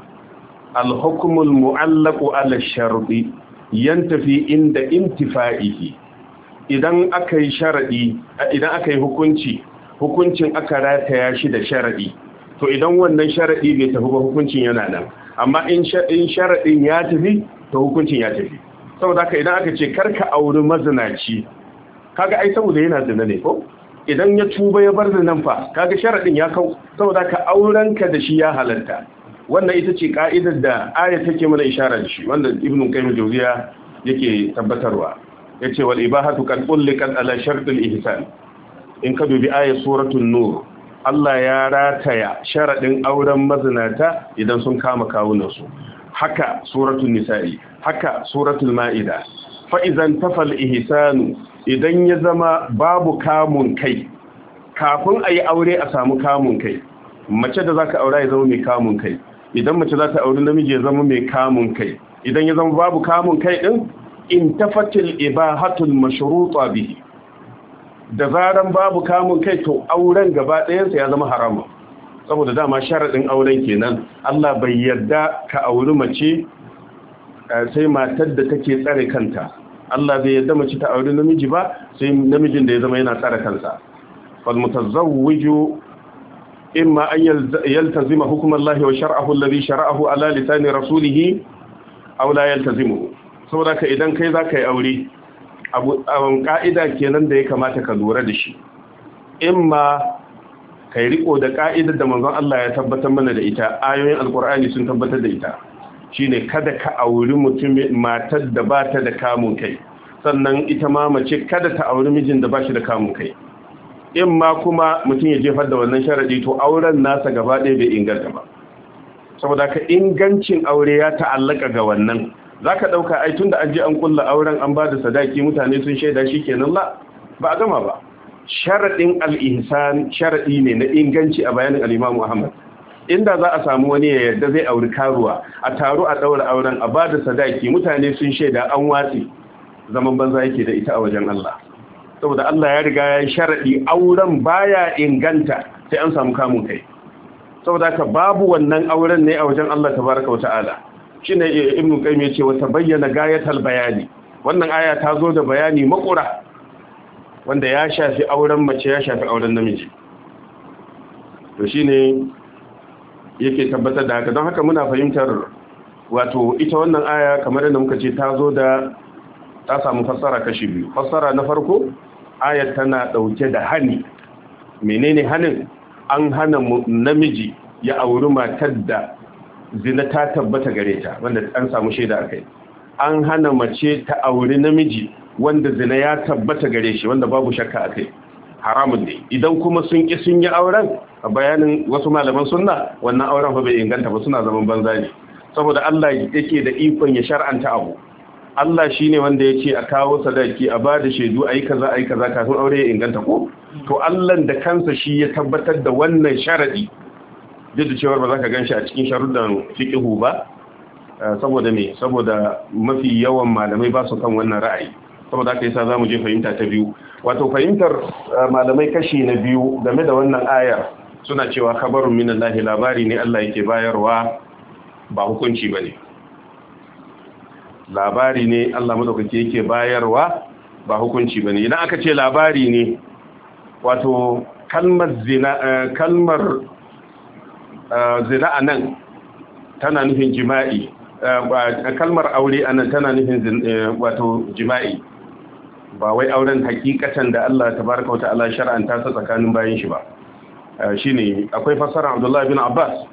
al-hukmul mu'allaqu 'ala ash-sharti yantafi inda intifa'ihi. Idan aka yi sharadi, idan aka yi hukunci, hukuncin aka rataya shi da sharadi, to idan wannan sharadi bai tafi ba hukuncin yana nan, amma in sharadin ya tafi to hukuncin ya tafi. Saboda haka idan aka ce karka auri mazinaci, kaga ai saboda yana zina ne ko? Idan ya tuba ya bar zinan fa, kaga sharadin ya kau, saboda haka aurenka da shi ya halatta. Wannan ita ce ka'idar da aya take mana isharar da shi, wanda Ibn Qayyim Jawziya yake tabbatarwa. Yace wal ibahatu qad ulliqat ala shart al ihsan. In ka dubi ayat suratul nur, Allah ya rataya sharadin auren mazinata idan sun kama kawunan su. Haka suratul nisa'i, haka suratul ma'ida. Fa idan tafal ihsanu, idan ya zama babu kamun kai, kafin ayi aure a samu kamun kai, mace da zaka aura ya zama mai kamun kai, idan mace za ta auri namiji ya zama mai kamun kai, idan ya zama babu kamun kai din, in tafatil ibahatul mashruta bihi, da zaran babu kamun kai to auren gaba ɗayansa ya zama haramun. Saboda dama sharadin auren kenan, Allah bai yarda ka auri mace sai matar da take tsare kanta, Allah bai yarda mace ta auri namiji ba sai namijin da ya zama yana tsare kansa. fal mutazawwiju imma an yaltazima hukm Allah wa shar'ahu alladhi shar'ahu ala lisani rasulih aw la yaltazimu. Saboda ka idan kai zaka yi aure, abu ka'ida kenan da ya kamata ka lura da shi, imma kai riko da ka'idar da manzon Allah ya tabbatar mana da ita, ayoyin alkur'ani sun tabbatar da ita, shine kada ka auri mutum matar da ba ta da kamun kai, sannan ita ma mace kada ta auri mijin da ba shi da kamun kai. Imma kuma mutum ya jefar da wannan sharadi, to auren nasa gaba ɗaya bai inganta ba. Saboda ka ingancin aure ya ta'allaka ga wannan. Zaka dauka ai tunda an je an kulla auren an ba da sadaki mutane sun shaida shikenan, la ba a gama ba. Sharadin al-ihsan sharadi ne na inganci a bayanin al-Imam Ahmad. Inda za a samu wani ya yarda zai auri karuwa, a taru a daura auren a ba da sadaki mutane sun shaida an watsi, zaman banza yake da ita a wajen Allah. Saboda Allah ya riga ya yi sharadi auren baya inganta sai an samu kamun kai. Saboda ka babu wannan auren ne a wajen Allah tabaraka wa ta'ala. Shine Ibn Qayyim yace wa tabayyana gayatal bayani. Wannan aya ta zo da bayani makura wanda ya shafi auren mace ya shafi auren namiji. To shine yake tabbatar da haka. Don haka muna fahimtar wato ita wannan aya kamar yadda muka ce ta zo da ta samu fassara kashi biyu. Fassara na farko, ayat tana dauke da hani. Menene hanin? An hana namiji ya auri matar da zina ta tabbata gare ta, wanda an samu shaida akai. An hana mace ta auri namiji wanda zina ya tabbata gare shi, wanda babu shakka akai. Haramun ne. Idan kuma sun ki sun yi auren, a bayanin wasu malaman sunna, wannan auren fa bai inganta ba, suna zaman banza ne. Saboda Allah yake da ikon ya shar'anta abu. Allah shine wanda yake a kawo sadaki, a ba da shaidu, ayi kaza ayi kaza kafin aure ya inganta ko? To Allah da kansa shi ya tabbatar da wannan sharadi. Duk da cewa ba za ka ganshi a cikin sharuɗan fiqhu ba, saboda me? Saboda mafi yawan malamai ba su kan wannan ra'ayi. Saboda haka yasa zamu je fahimta ta biyu. Wato fahimtar malamai kashi na biyu game da wannan aya suna cewa khabarun minallahi, labari ne Allah yake bayarwa, ba hukunci bane. Labari ne Allah madaukake yake bayarwa, ba hukunci bane. Idan aka ce labari ne, wato kalmar zina, kalmar zina anan tana nufin jima'i, kalmar aure anan tana nufin wato jima'i, ba wai auren hakikatan da Allah tabaraka wa ta'ala shar'anta ta tsakanin bayin shi ba. Shine akwai fassara Abdullah bin Abbas,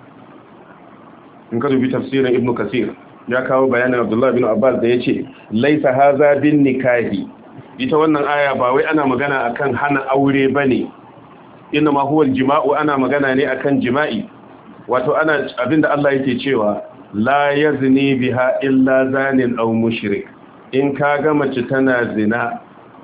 in ka dubi tafsirin Ibn Kathir ya kawo bayanin Abdullah bin Abbas da yace laisa haza bin nikahi, ita wannan aya ba wai ana magana akan hana aure bane, inna ma huwa aljima'u, ana magana ne akan jima'i. Wato ana abinda Allah yake cewa la yazni biha illa zanin aw mushrik. In kaga mace tana zina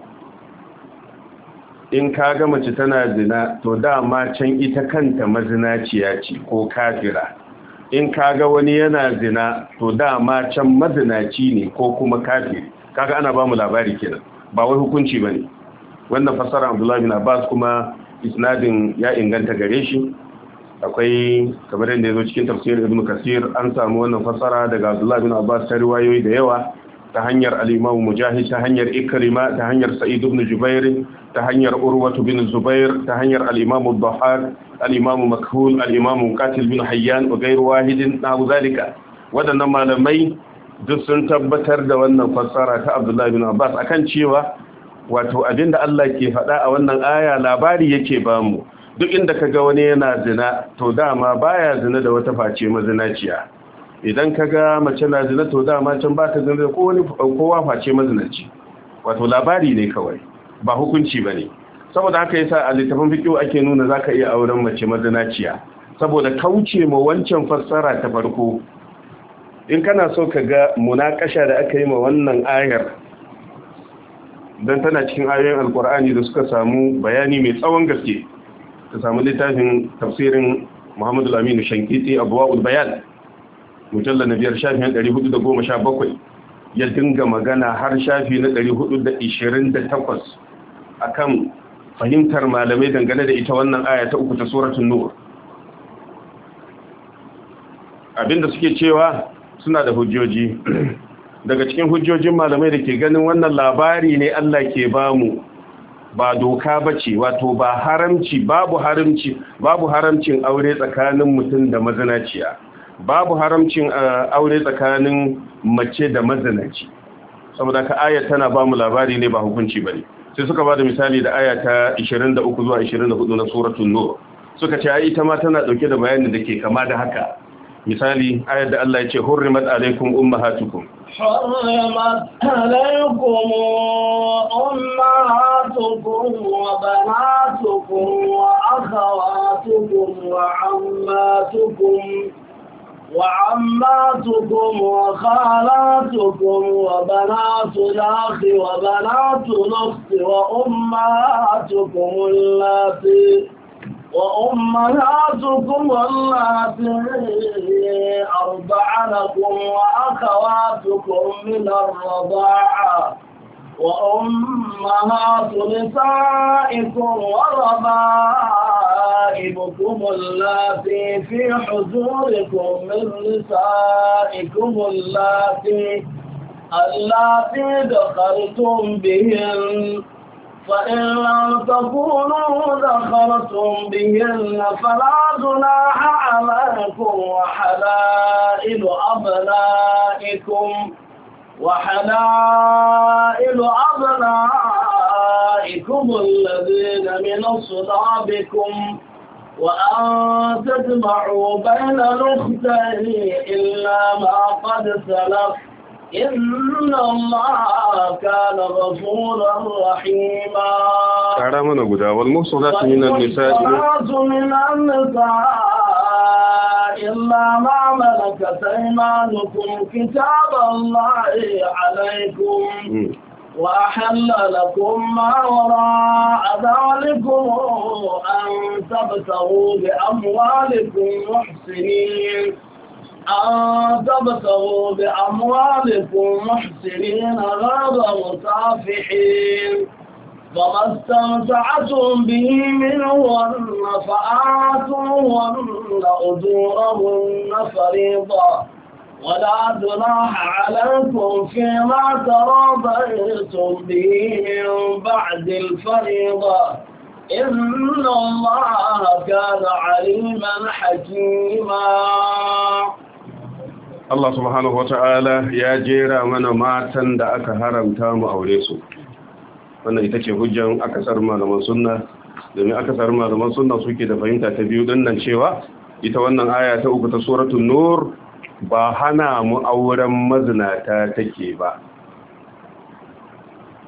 in kaga mace tana zina to dama can ita kanta mazinaciya ce ko kafira. In kaga wani yana zina to dama can mazinaci ne ko kuma kafiri. Kaga ana ba mu labari kenan, ba wai hukunci bane. Wannan fasara Abdullah bin Abbas kuma isnadin ya inganta gare shi. Akwai kamar yadda yazo cikin tafsir Ibn Kathir, an samu wannan fasara daga Abdullah bin Abbas ta riwayoyi da yawa, ta hanyar al-Imam Mujahid, ta hanyar Ikrima, ta hanyar Sa'id ibn Jubair, ta hanyar Urwa bin Zubair, ta hanyar al-Imam Ad-Dhahhak, al-Imam Makhul, al-Imam Qatil bin Hayyan wa ghayr wahidin na zalika. Wadannan malamai duk sun tabbatar da wannan fassara ta Abdullah bin Abbas akan cewa wato abinda Allah ke faɗa a wannan aya labari yake bamu. Duk inda kaga wani yana zina to dama baya zina da wata face mazinaciya. Idan kaga mace na zina to dama can ba ta zina da kowa kowa face mazinaci. Wato labari ne kawai, ba hukunci bane. Saboda haka yasa a littafin fiqh ake nuna zaka iya auren mace mazinaciya, saboda kauce ma wancan fassara ta farko. In kana so ka ga munakasha da aka yi ma wannan ayar, dan tana cikin ayoyin alkur'ani da suka samu bayani mai tsawon gaske, ka samu littafin tafsirin Muhammadu Aminu Shankiti Abwaul Bayan, mujallal na biyar shafin ɗari hudu da goma sha bakwai, ya dinga magana har shafi na ɗari hudu da ishirin da takwas akan fahimtar malamai dangane da ita wannan aya ta uku ta suratul Nur. Abinda suke cewa suna da hujjoji. Daga cikin hujjojin malamai da ke ganin wannan labari ne Allah ke bamu, ba doka bace, wato ba haramci, babu haramci, babu haramcin aure tsakanin mutum da mazinaciya, babu haramcin aure tsakanin mace da mazinaci. Saboda ka ayat tana bamu labari ne, ba hukunci bane. Sai suka bada misali da aya ta ishirin da uku zuwa ishirin da hudu na suratul Nur. Suka ce ai ita ma tana dauke da bayanin da ke kama da haka. Misali ayar da Allah ya ce hurrimat alaikum ummahatukum, حرمت عليكم أمهاتكم وبناتكم وأخواتكم وعماتكم وعماتكم وخالاتكم وبنات الأخ وبنات الأخت وأمهاتكم اللاتي وأمهاتكم اللاتي أرضعنكم وأخواتكم من الرضاعة وأمهات نسائكم وربائبكم اللاتي في حجوركم من نسائكم اللاتي اللاتي دخلتم بهن، فإن لم تكونوا دخلتم بهن فلا جناح عليكم وحلائل أبنائكم وحلائل أبنائكم الذين من أصلابكم وأن تجمعوا بين الأختين إلا ما قد سلف إن الله كان غفورا رحيما. تعالى غدا والمحصنات من النساء من النساء إلا ما ملكت أيمانكم كتاب الله عليكم وأحل لكم ما وراء ذلكم أن تبتغوا بأموالكم محسنين أن تبتغوا بأموالكم محسنين غير مسافحين، فما استمتعتم به منهن فآتوهن أجورهن فريضة، ولا جناح عليكم فيما تراضيتم به من بعد الفريضة، إن الله كان عليما حكيما. Allah subhanahu wata'ala ya jera mana matan da aka haramta mu aure su. Wannan ita ce hujjan akasar malaman sunna, domin akasar malaman sunna suke da fahimta ta biyu din nan cewa ita wannan aya ta uku ta suratul Nur ba hana mu auren mazinata take ba.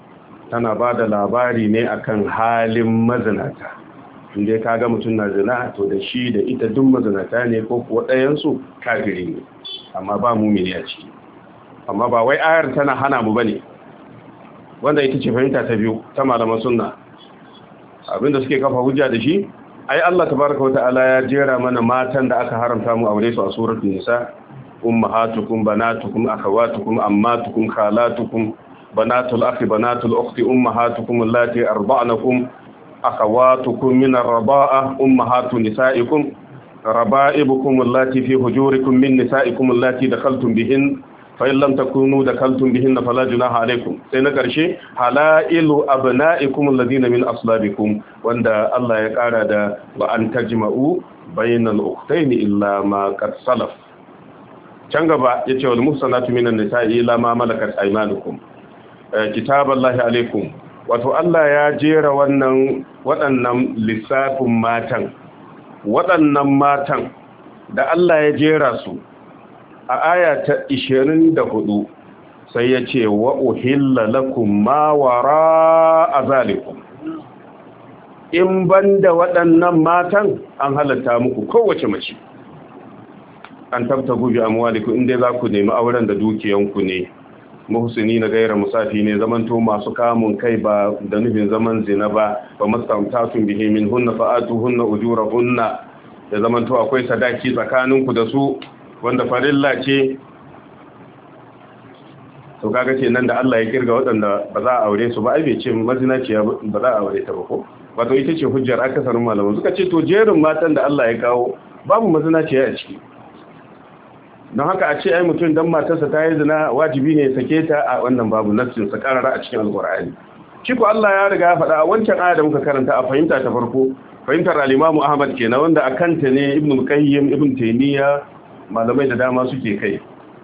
tana ba da labari ne akan halin mazinata. Inda ka ga mutum na zina to da shi da ita duk mazinata ne ko kuwa ɗayansu kafiri ne, amma ba mumini a ciki. Amma ba wai ayar tana hana mu bane, wanda ita ce fahimta ta biyu ta malaman sunna. Abinda suke kafa hujja da shi, ai Allah tabaraka wa ta'ala ya jera mana matan da aka haramta mu aure su a suratul nisa. Ummahatukum banatukum akhawatukum ammatukum khalatukum banatul akhi banatul ukhti ummahatukum allati arda'nakum akhawatukum min ar-rida'a ummahatu nisaikum raba'ibukum allati fi hujurikum min nisaikum allati dakhaltum bihin fa in lam takunu dakhaltum bihin fala junaha alaykum. Sai na karshe halailu abna'ikum alladhina min aslabikum, wanda Allah ya kara da wa an tajma'u bainal ukhtayn illa ma qad salaf. Can gaba ya ce wal muhsanatu minan nisa'i illa ma malakat aymanukum kitaballahi alaikum. Wato Allah ya jera wannan waɗannan lissafin matan waɗannan matan da Allah ya jera su a aya ta ishirin da hudu sai ya ce wa uhilla lakum ma wara azalikum. In banda waɗannan matan an halatta muku kowace mace, an tabtagu bi amwalikum, inda za ku nemi auren da dukiyanku ne, muhsini na gaira musafi ne, zamanto masu kamun kai ba da nufin zaman zina ba, ba mastamtatun bihi min hunna fa'atu hunna ujurahunna, da zamanto akwai sadaki tsakaninku da su wanda farilla ce. To kaga ce nan da Allah ya kirga waɗanda ba za a aure su ba, ai bai ce mazinaciya ba za a aure ta ba ko? Wato ita ce hujjar akasarin malaman suka ce to jerin matan da Allah ya kawo babu mazinaciya a ciki. Don haka a ce ai mutum dan matarsa ta yi zina wajibi ne sake ta, a wannan babu nassin sa karara a cikin alqur'ani. Shi ko Allah ya riga ya faɗa a wancan aya da muka karanta a fahimta ta farko, fahimtar al-Imam Ahmad kenan, wanda akan ta ne Ibn Qayyim, Ibn Taymiyyah, malamai da dama suke kai.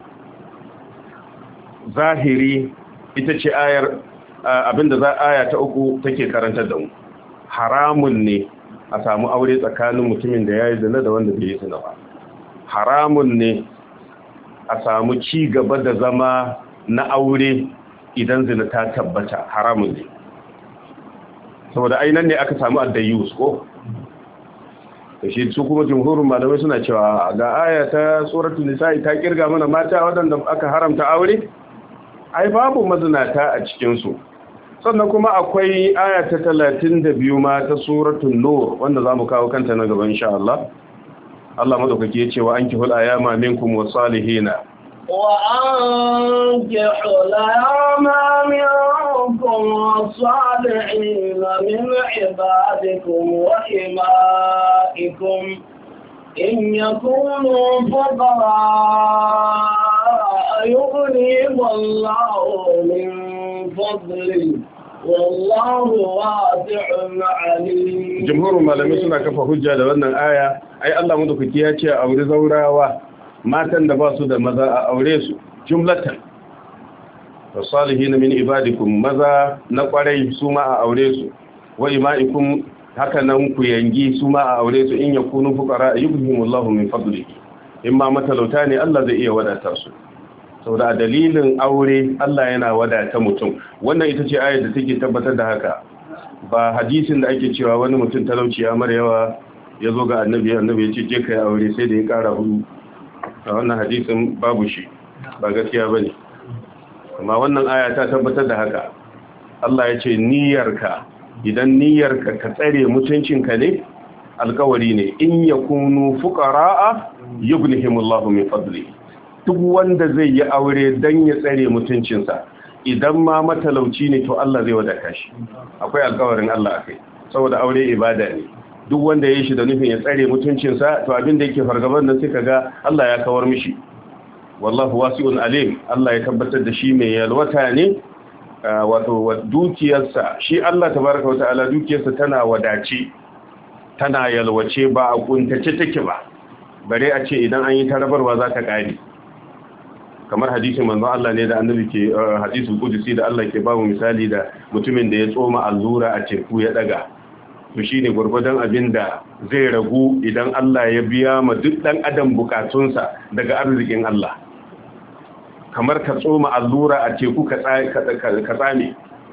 Zahiri ita ce ayar abinda za aya ta uku take karantar da mu. Haramun ne a samu aure tsakanin mutumin da ya yi zina da wanda bai yi zina ba. Haramun ne a samu ci gaba da zama na aure idan zina ta tabbata, haramun ne. Saboda ainihin ne aka samu addayus ko? Da shi su kuma jumhurin malamai suna cewa ga aya ta suratul nisa'i ta kirga mana mata waɗanda aka haramta aure, ai babu mazinata a cikinsu. Sannan kuma akwai aya ta talatin da biyu ma ta suratul nur wanda za mu kawo kanta na gaba insha Allah. Allah madaukake ya ce wa ankihul ayama minkum wasalihina wa ankihul ayama minkum wasalihina min ibadikum wa imaikum in yakunu fuqara yughnihim Allahu min fadlihi wallahu wasi'un alim. Jumhurin malamai suna kafa hujja da wannan aya, ai Allah madaukaki ya ce a aure zaurawa, matan da ba su da maza a aure su jumlatan. Wasalihin min ibadikum, maza na kwarai su ma a aure su, wa imaikum haka nan ku yangi su ma a aure su, in yakunu fuqara yughnihimullahu min fadlihi. In ma matalauta ne Allah zai iya wadata su. Saboda dalilin aure Allah yana wadata mutum. Wannan ita ce ayar da take tabbatar da haka. Ba hadisin da ake cewa wani mutum talauci ya mara yawa ya zo ga annabi, annabi ya ce je kai aure sai da ya kara hudu. A wannan hadisin babu shi, ba gaskiya bane. Amma wannan aya ta tabbatar da haka. Allah ya ce niyyarka, idan niyyarka ka tsare mutuncinka ne, alkawari ne, in yakunu fuqara'a yughnihimullahu min fadlihi. Duk wanda zai yi aure don ya tsare mutuncinsa, idan ma matalauci ne to Allah zai wadata shi. Akwai alkawarin Allah a kai, saboda aure ibada ne. Duk wanda ya yi shi da nufin ya tsare mutuncinsa, to abin da yake fargaban nan sai kaga Allah ya kawar mishi. Wallahu wasi'un alim, Allah ya tabbatar da shi mai yalwata ne, wato dukiyarsa, shi Allah tabaraka wa ta'ala dukiyarsa tana wadace, tana yalwace, ba a kuntace take ba. Bare a ce idan an yi tarabarwa za ta ƙare. Kamar hadisin manzon Allah ne da annabi ke hadisul qudsi da Allah ke bamu misali da mutumin da ya tsoma allura a teku ya daga, to shine gurgudan abinda zai ragu idan Allah ya biya ma duk dan adam bukatunsa daga arzikin Allah. Kamar ka tsoma allura a teku ka tsame,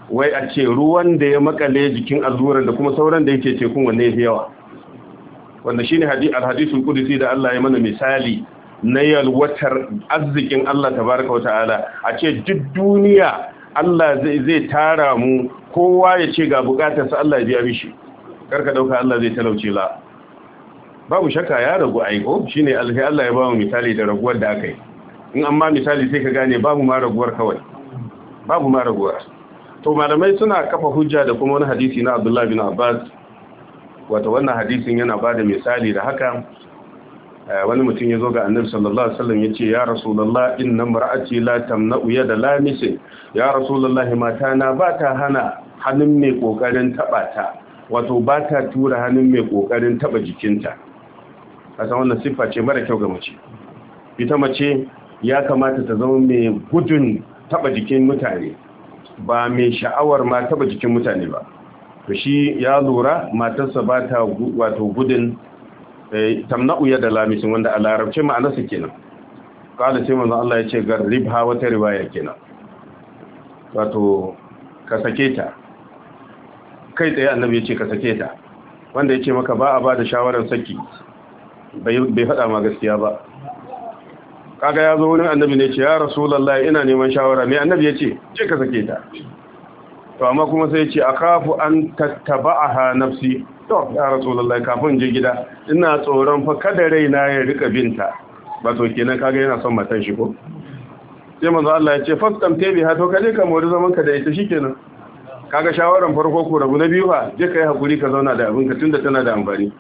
wai a ce ruwan da ya makale jikin allurar da kuma sauran da yake tekun wanne yafi yawa, wanda shine al-hadisul qudsi da Allah ya mana misali na yalwatar arzikin Allah tabaraka wata'ala. A ce duk duniya Allah zai zai tara mu, kowa ya ce ga bukatarsa Allah ya biya mishi, karka dauka Allah zai talauce la. Babu shakka ya ragu aiko, shine Allah ya ba mu misali da raguwar da aka yi. In amma misali sai ka gane babu ma raguwar kawai, babu ma raguwar. To malamai suna kafa hujja da kuma wani hadisi na Abdullah bin Abbas, wato wannan hadisin yana ba da misali da haka. Wani mutum ya zo ga annabi sallallahu alaihi wasallam ya ce, ya rasulullah inna mar'ati la tamna'u yada lamisin, ya rasulullah mata na ba ta hana hannun mai kokarin taba ta, wato ba ta tura hannun mai kokarin taba jikinta. Kasan wannan siffa ce mara kyau ga mace. Ita mace ya kamata ta zama mai gudun taba jikin mutane, ba mai sha'awar ma taba jikin mutane ba. To shi ya lura matarsa ba ta wato gudun tamna'u yada lamisin, wanda a larabci ma'anarsa kenan. Kala sai manzo Allah ya ce garribha, wata riwaya kenan, wato ka sake ta. Kai tsaye annabi ya ce ka sake ta. Wanda ya ce maka ba a ba da shawarar saki bai faɗa ma gaskiya ba. Kaga ya zo wurin annabi ne ce, ya rasulullahi ina neman shawara. Me annabi ya ce? Ce ka sake ta. To amma kuma sai ya ce akafu an tattaba'aha nafsi. To ya rasulullahi kafin je gida ina tsoron fa kada raina ya rika binta. Ba to kenan kaga yana son matan shi ko? Sai manzo Allah ya ce fastam tabi ha, to kaje ka mori zaman ka da ita shikenan. Kaga shawaran farko ko rabu na biyu fa, je kai hakuri ka zauna da abinka tunda tana da amfani.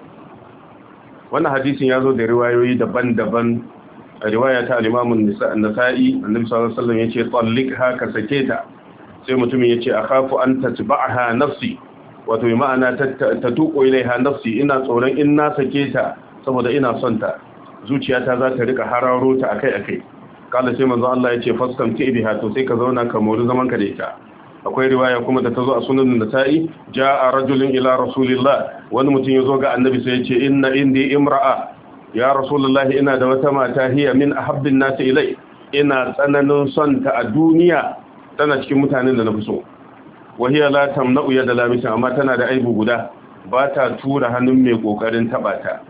Wannan hadisin ya zo da riwayoyi daban-daban. A riwaya ta al-Imam an-Nasa'i, Annabi sallallahu alaihi wasallam yace tallikha ka sake ta. Sai mutumin yace akhafu an tatba'aha nafsi, wato bi ma'ana ta tuko ilaiha nafsi, ina tsoron in na sake ta saboda ina son ta, zuciyata za ta rika hararo ta akai-akai. Kala sai manzo Allah yace fastamti biha, to sai ka zauna ka mori zaman ka da ita. Akwai riwaya kuma da ta zo a sunan Nasa'i, ja'a rajulun ila rasulillah, wani mutum ya zo ga annabi sai yace inna indi imra'a, ya rasulullah ina da wata mata, hiya min ahabbin nasi ilai, ina tsananin son ta a duniya, tana cikin mutanen da na fi so. Wa hiya la tamna'u yada lamisin, amma tana da aibu guda, ba ta tura hannun mai kokarin taba ta.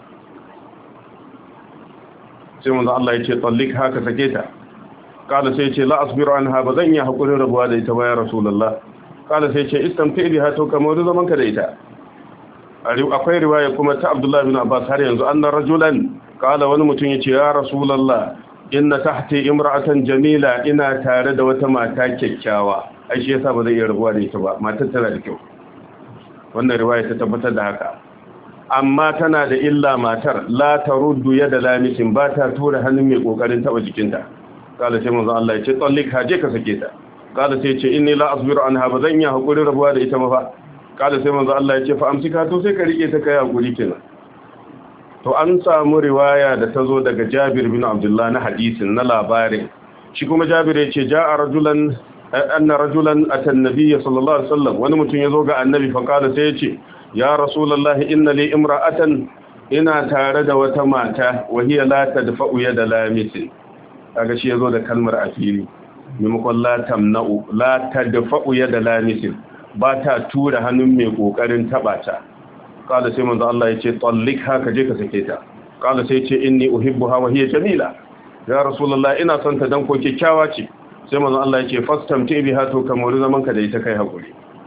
Sai manzo Allah yace tallik haka sake ta. Kala sai ce la asbiru anha, ba zan yi hakurin rabuwa da ita ba ya rasulullah. Kala sai ce istamti biha, to kamar zaman ka da ita. Akwai riwaya kuma ta Abdullah bin Abbas har yanzu, annar rajulan kala, wani mutum yace ya rasulullah inna tahti imra'atan jamila, ina tare da wata mata kyakkyawa, ai shi yasa ba zai iya rabuwa da ita ba, matar tana da kyau. Wannan riwaya ta tabbatar da haka. Amma tana da illa, matar la taruddu yada lamisin, ba ta tura hannun mai kokarin taba jikinta. Kala sai manzo Allah ya ce tallik haje ka sake ta. Kala sai ya ce inni la asbiru anha, ba zan yi hakuri rabuwa da ita ba fa. Kala sai manzo Allah ya ce fa amsika, to sai ka rike ta kai hakuri kenan. To an samu riwaya da ta zo daga Jabir bin Abdullah na hadisin, na labarin. Shi kuma Jabir ya ce ja'a rajulan anna rajulan ata an-nabiy sallallahu alaihi wasallam, wani mutum ya zo ga annabi fa kala sai ya ce ya rasulullahi inna li imra'atan, ina tare da wata mata, wa hiya la tadfa'u yada lamisin. Kaga shi yazo da kalmar afili, maimakon la tamna'u, la tadfa'u yada lamisin, ba ta tura hannun mai kokarin taba ta. Kala sai manzo Allah yace tallikha, ka je ka sake ta. Kala sai yace inni uhibbuha wa hiya jamila, ya rasulullah ina son ta dan ko kikkiawa ce. Sai manzo Allah yace fastamti biha, to kamar zaman ka da ita kai hakuri.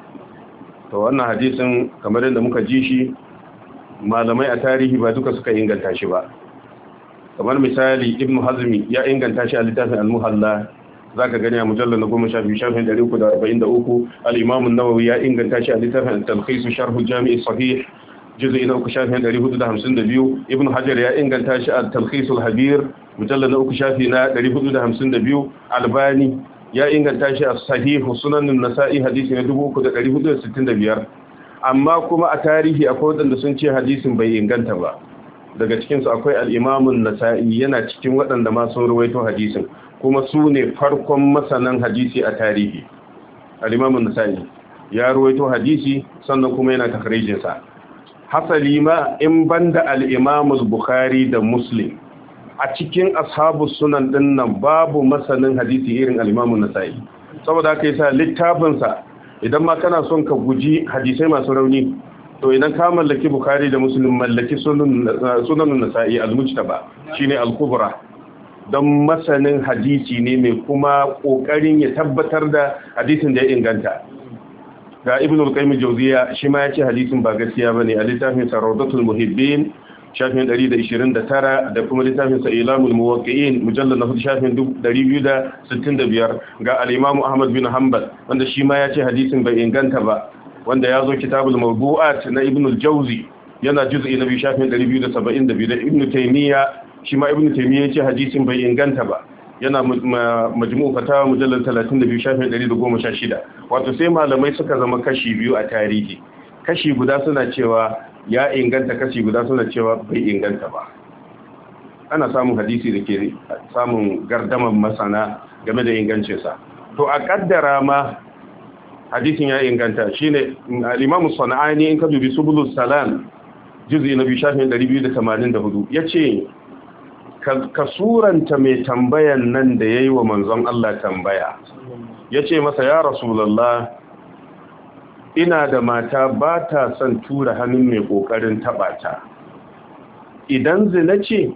To wannan hadisin kamar yadda muka ji shi, malamai a tarihi ba duka suka inganta shi ba. Kamar misali Ibn Hazmi ya inganta shi a littafin Al-Muhalla, zaka gani a mujallal na goma sha biyu shafin ɗari uku da arba'in da uku. Al-Imam an-Nawawi ya inganta shi a littafin Al-Talkhis sharh al-Jami' as-Sahih juz'i na uku shafin ɗari hudu da hamsin da biyu. Ibn Hajar ya inganta shi a Talkhis al-Habir mujallal na uku shafi na ɗari hudu da hamsin da biyu. Albani ya inganta shi a Sahih Sunan an-Nasa'i hadisi na dubu uku da ɗari hudu da sittin da biyar. Amma kuma a tarihi akwai wadanda sun ce hadisin bai inganta ba. Daga cikinsu akwai al'imamun Nasa'i, yana cikin waɗanda masu ruwaito hadisin, kuma su ne farkon masanan hadisi a tarihi. Al'imamun Nasa'i ya ruwaito hadisi sannan kuma yana takarijinsa. Hasali ma in banda al'imamun Bukhari da Muslim, a cikin ashabu sunan ɗinnan babu masanin hadisi irin al'imamun Nasa'i. Saboda haka yasa littafinsa idan ma kana son ka guji hadisai masu rauni to idan ka mallaki Bukhari da Muslim mallaki sunan Nasa'i al-Mujtaba shine al-Kubra don masanin hadisi ne mai kuma kokarin ya tabbatar da hadisin da ya inganta. Ga Ibn al-Qayyim al-Jawziyya shi ma yace hadisin ba gaskiya bane a littafin Rawdatul Muhibbin shafin ɗari da ishirin da tara da kuma littafin sa Ilamul Muwaqqi'in mujallad na shafin ɗari biyu da sittin da biyar. Ga al-Imam Ahmad bin Hanbal wanda shi ma yace hadisin bai inganta ba, wanda ya zo Kitabul Mawdu'at na Ibn al-Jawzi yana juz'i na biyu shafin ɗari biyu da saba'in da biyu. Da Ibn Taymiyyah shi ma Ibn Taymiyyah yace hadisin bai inganta ba, yana majmu' fatawa mujallal talatin da biyu shafin ɗari da goma sha shida. Wato sai malamai suka zama kashi biyu a tarihi, kashi guda suna cewa ya inganta, kashi guda suna cewa bai inganta ba. Ana samun hadisi da ke samun gardaman masana game da ingancinsa. To a kaddara ma hadisin ya inganta shine al-Imam Sana'ani in ka dubi Subulus Salam juz'i na biyu shafin ɗari biyu da tamanin da hudu yace ka suranta mai tambayan nan da yayi wa manzon Allah tambaya, yace masa ya Rasulullah, ina da mata ba ta son tura hannun mai kokarin taba ta, idan zina ce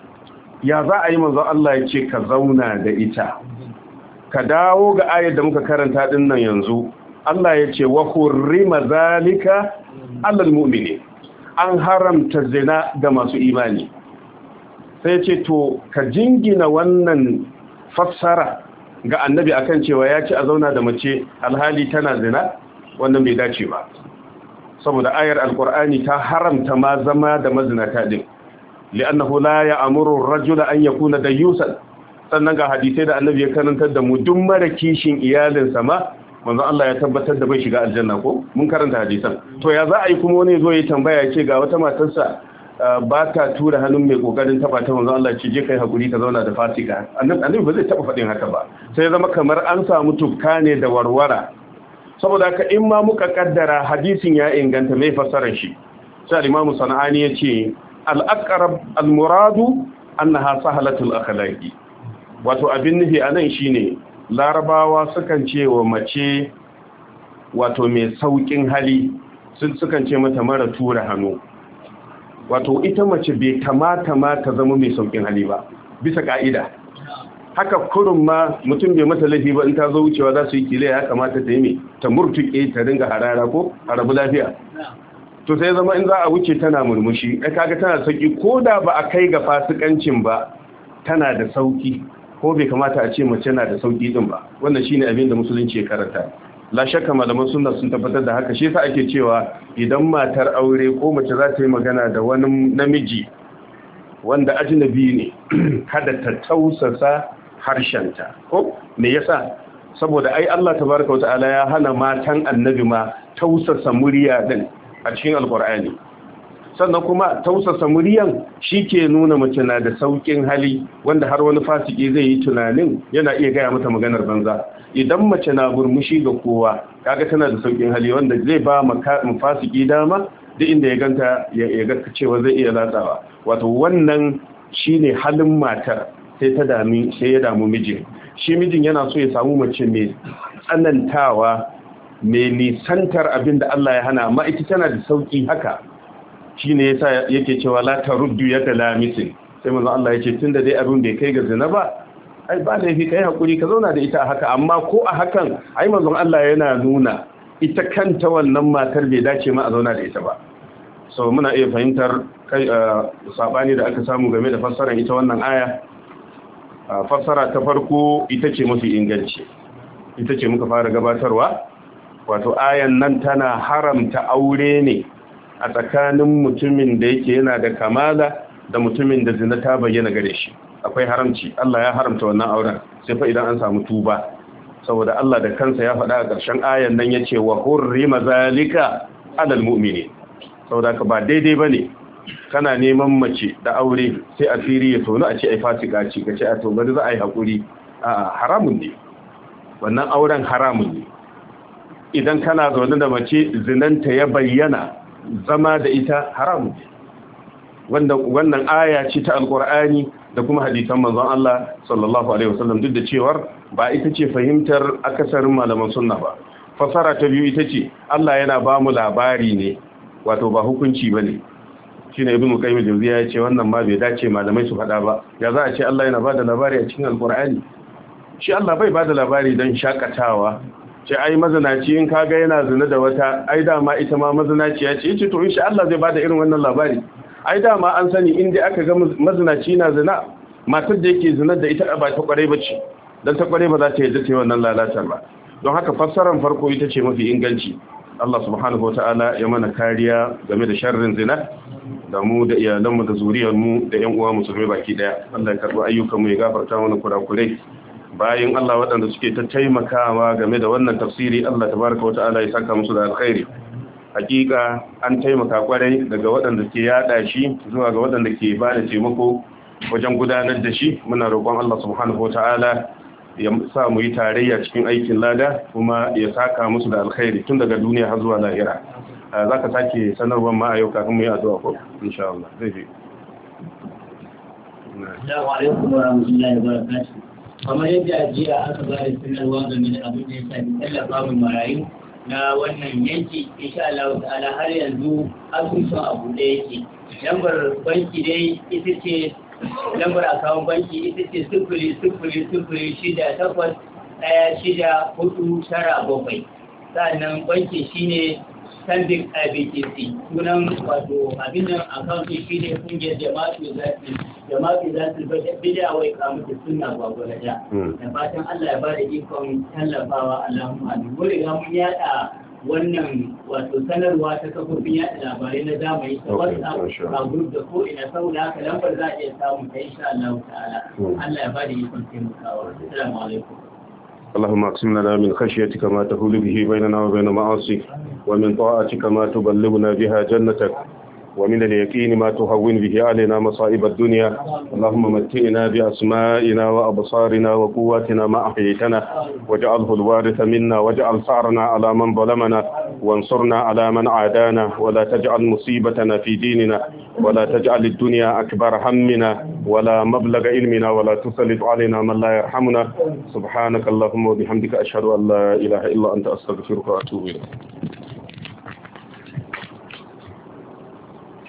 ya za a yi manzon Allah ya ce ka zauna da ita. Ka dawo ga ayar da muka karanta din nan yanzu, Allah ya ce wa hurrima zalika alal mu'mini, an haramta zina ga masu imani. Sai ce to ka jingina wannan fassara ga annabi akan cewa ya ce a zauna da mace alhali tana zina, wannan bai dace ba, saboda ayar alkur'ani ta haramta ma zama da mazinata din, li'annahu la ya'muru ar-rajula an yakuna dayyusan. Sannan ga hadisai da annabi ya karantar da mu duk mara kishin iyalinsa ma manzo Allah ya tabbatar da bai shiga aljanna ko mun karanta hadisan. To ya za a yi kuma wani zo ya tambaya ya ce ga wata matarsa ba ta tura hannun mai kokarin taba ta, manzo Allah ya ce je kai hakuri ka zauna da fasika. Annabi ba zai taba faɗin haka ba, sai zama kamar an samu tufka ne da warwara. Saboda haka in ma muka kaddara hadisin ya inganta, mai fassarar shi sai al-Imam Sana'ani ya ce al-aqrab al-muradu annaha sahalatul akhlaqi. Wato abin nufi anan shine larabawa sukan ce wa mace wato mai saukin hali, sun sukan ce mata mara tura hannu. Wato ita mace bai kamata ma ta zama mai saukin hali ba bisa ka'ida. Haka kurun ma mutum bai mata laifi ba in ta zo wucewa za su yi kile, ya kamata ta yi mai ta murtuke ta ringa harara ko a rabu lafiya. To sai zama in za a wuce tana murmushi, ai kaga tana sauki, ko da ba a kai ga fasikancin ba tana da sauki, ko bai kamata a ce mace na da sauki din ba. Wannan shine abin da musulunci ya karanta. La shakka malaman sunna sun tabbatar da haka. Shi yasa ake cewa idan matar aure ko mace za ta yi magana da wani namiji wanda ajnabi ne, kada ta tausasa harshenta. Ko me yasa? Saboda ai Allah tabaraka wa ta'ala ya hana matan annabi ma tausasa murya din a cikin alqur'ani. Sannan kuma tausasa muryan ke nuna mace na da saukin hali, wanda har wani fasiki zai yi tunanin yana iya gaya mata maganar banza. Idan mace na burmushi ga kowa, kaga tana da saukin hali, wanda zai ba mu fasiki dama duk inda ya ganta ya ga cewa zai iya latsawa. Wato wannan shine halin matar, sai ta dami sai ya damu mijin. Shi mijin yana so ya samu mace mai tsanantawa, mai nisantar abin da Allah ya hana, amma ita tana da sauki haka. Shi ne yasa yake cewa la taruddu yada lamisin, sai manzo Allah yake tunda dai abin bai kai ga zina ba, ai ba da yafi kai hakuri ka zauna da ita a haka. Amma ko a hakan ai manzo Allah yana nuna ita kanta wannan matar bai dace ma a zauna da ita ba. So muna iya fahimtar kai sabani da aka samu game da fassarar ita wannan aya. Fassara ta farko ita ce mafi inganci, ita ce muka fara gabatarwa. Wato ayan nan tana haramta aure ne a tsakanin mutumin da yake yana da kamala da mutumin da zina ta bayyana gare shi. Akwai haramci, Allah ya haramta wannan auren sai fa idan an samu tuba, saboda Allah da kansa ya faɗa a ƙarshen ayan nan yace wa hurrima zalika alal mu'mini. Saboda ka ba daidai bane kana neman mace da aure sai asiri ya tono a ce ai fasika ce, kace a to bari za a yi hakuri. A haramun ne wannan auren, haramun ne. Idan kana zaune da mace zinanta ya bayyana, zama da ita haramun. Wannan aya ce ta alkur'ani da kuma hadisan manzon Allah sallallahu alaihi wasallam, duk da cewar ba ita ce fahimtar akasarin malaman sunna ba. fasara ta biyu ita ce Allah yana ba mu labari ne wato ba hukunci bane shine ibnu qayyim al-jawziyya ya ce wannan ma bai dace malamai su faɗa ba ya za a ce Allah yana ba da labari a cikin alqur'ani shi Allah bai ba da labari don shakatawa ce ai mazinaci in kaga yana zina da wata ai dama ita ma mazinaciya ce yace to insha Allah zai bada irin wannan labari ai dama an sani in dai aka ga mazinaci na zina matar da yake zina da ita ba ta kware bace dan ta kware ba za ta yadda ta yi wannan lalatar ba don haka fassarar farko ita ce mafi inganci Allah subhanahu wataala ya mana kariya game da sharrin zina da mu da iyalanmu da zuriyarmu da ƴan uwa musulmai baki daya Allah ya karbi ayyukanmu ya gafarta mana kurakurai bayan Allah waɗanda suke ta taimakawa game da wannan tafsiri Allah tabaraka wata'ala ya saka musu da alkhairi hakika an taimaka kwarai daga waɗanda ke yada shi zuwa ga waɗanda ke ba da taimako wajen gudanar da shi muna roƙon Allah subhanahu wata'ala ya sa mu yi tarayya cikin aikin lada kuma ya saka musu da alkhairi tun daga duniya har zuwa lahira zaka sake sanarwar ma a yau kafin mu yi addu'a ko insha Allah zai fi Assalamu alaikum wa rahmatullahi wa barakatuh kamar yadda jiya aka ba da sanarwa game da abin da ya shafi tallafa min marayu na wannan yanki insha Allah ta'ala har yanzu asusun abu da yake lambar banki dai ita ce lambar akawun banki ita ce sifili sifili sifili shida takwas ɗaya shida hudu tara bakwai sannan banki shine Stanbic I B T C sunan wato abin nan akawun shi ne kungiyar jama'atu zafi jama'atu zafi bida wai kamu da sunna gwagwara da da fatan Allah ya bada ikon tallafawa Allahumma amin mun riga mun yada wannan wato sanarwa ta kafofin yada labarai na zamani ta WhatsApp a group da ko ina saboda haka lambar za a iya samu ta insha Allah ta'ala Allah ya bada ikon taimakawa assalamu alaikum اللهم اقسم لنا من خشيتك ما تحول به بيننا وبين معاصيك ومن طاعتك ما تبلغنا بها جنتك ومن اليقين ما تهون به علينا مصائب الدنيا اللهم متئنا بأسمائنا وأبصارنا وقواتنا ما أحييتنا واجعله الوارث منا واجعل ثارنا على من ظلمنا وانصرنا على من عادانا ولا تجعل مصيبتنا في ديننا ولا تجعل الدنيا أكبر همنا ولا مبلغ علمنا ولا تسلط علينا من لا يرحمنا سبحانك اللهم وبحمدك أشهد أن لا إله إلا أنت أستغفرك وأتوب إليك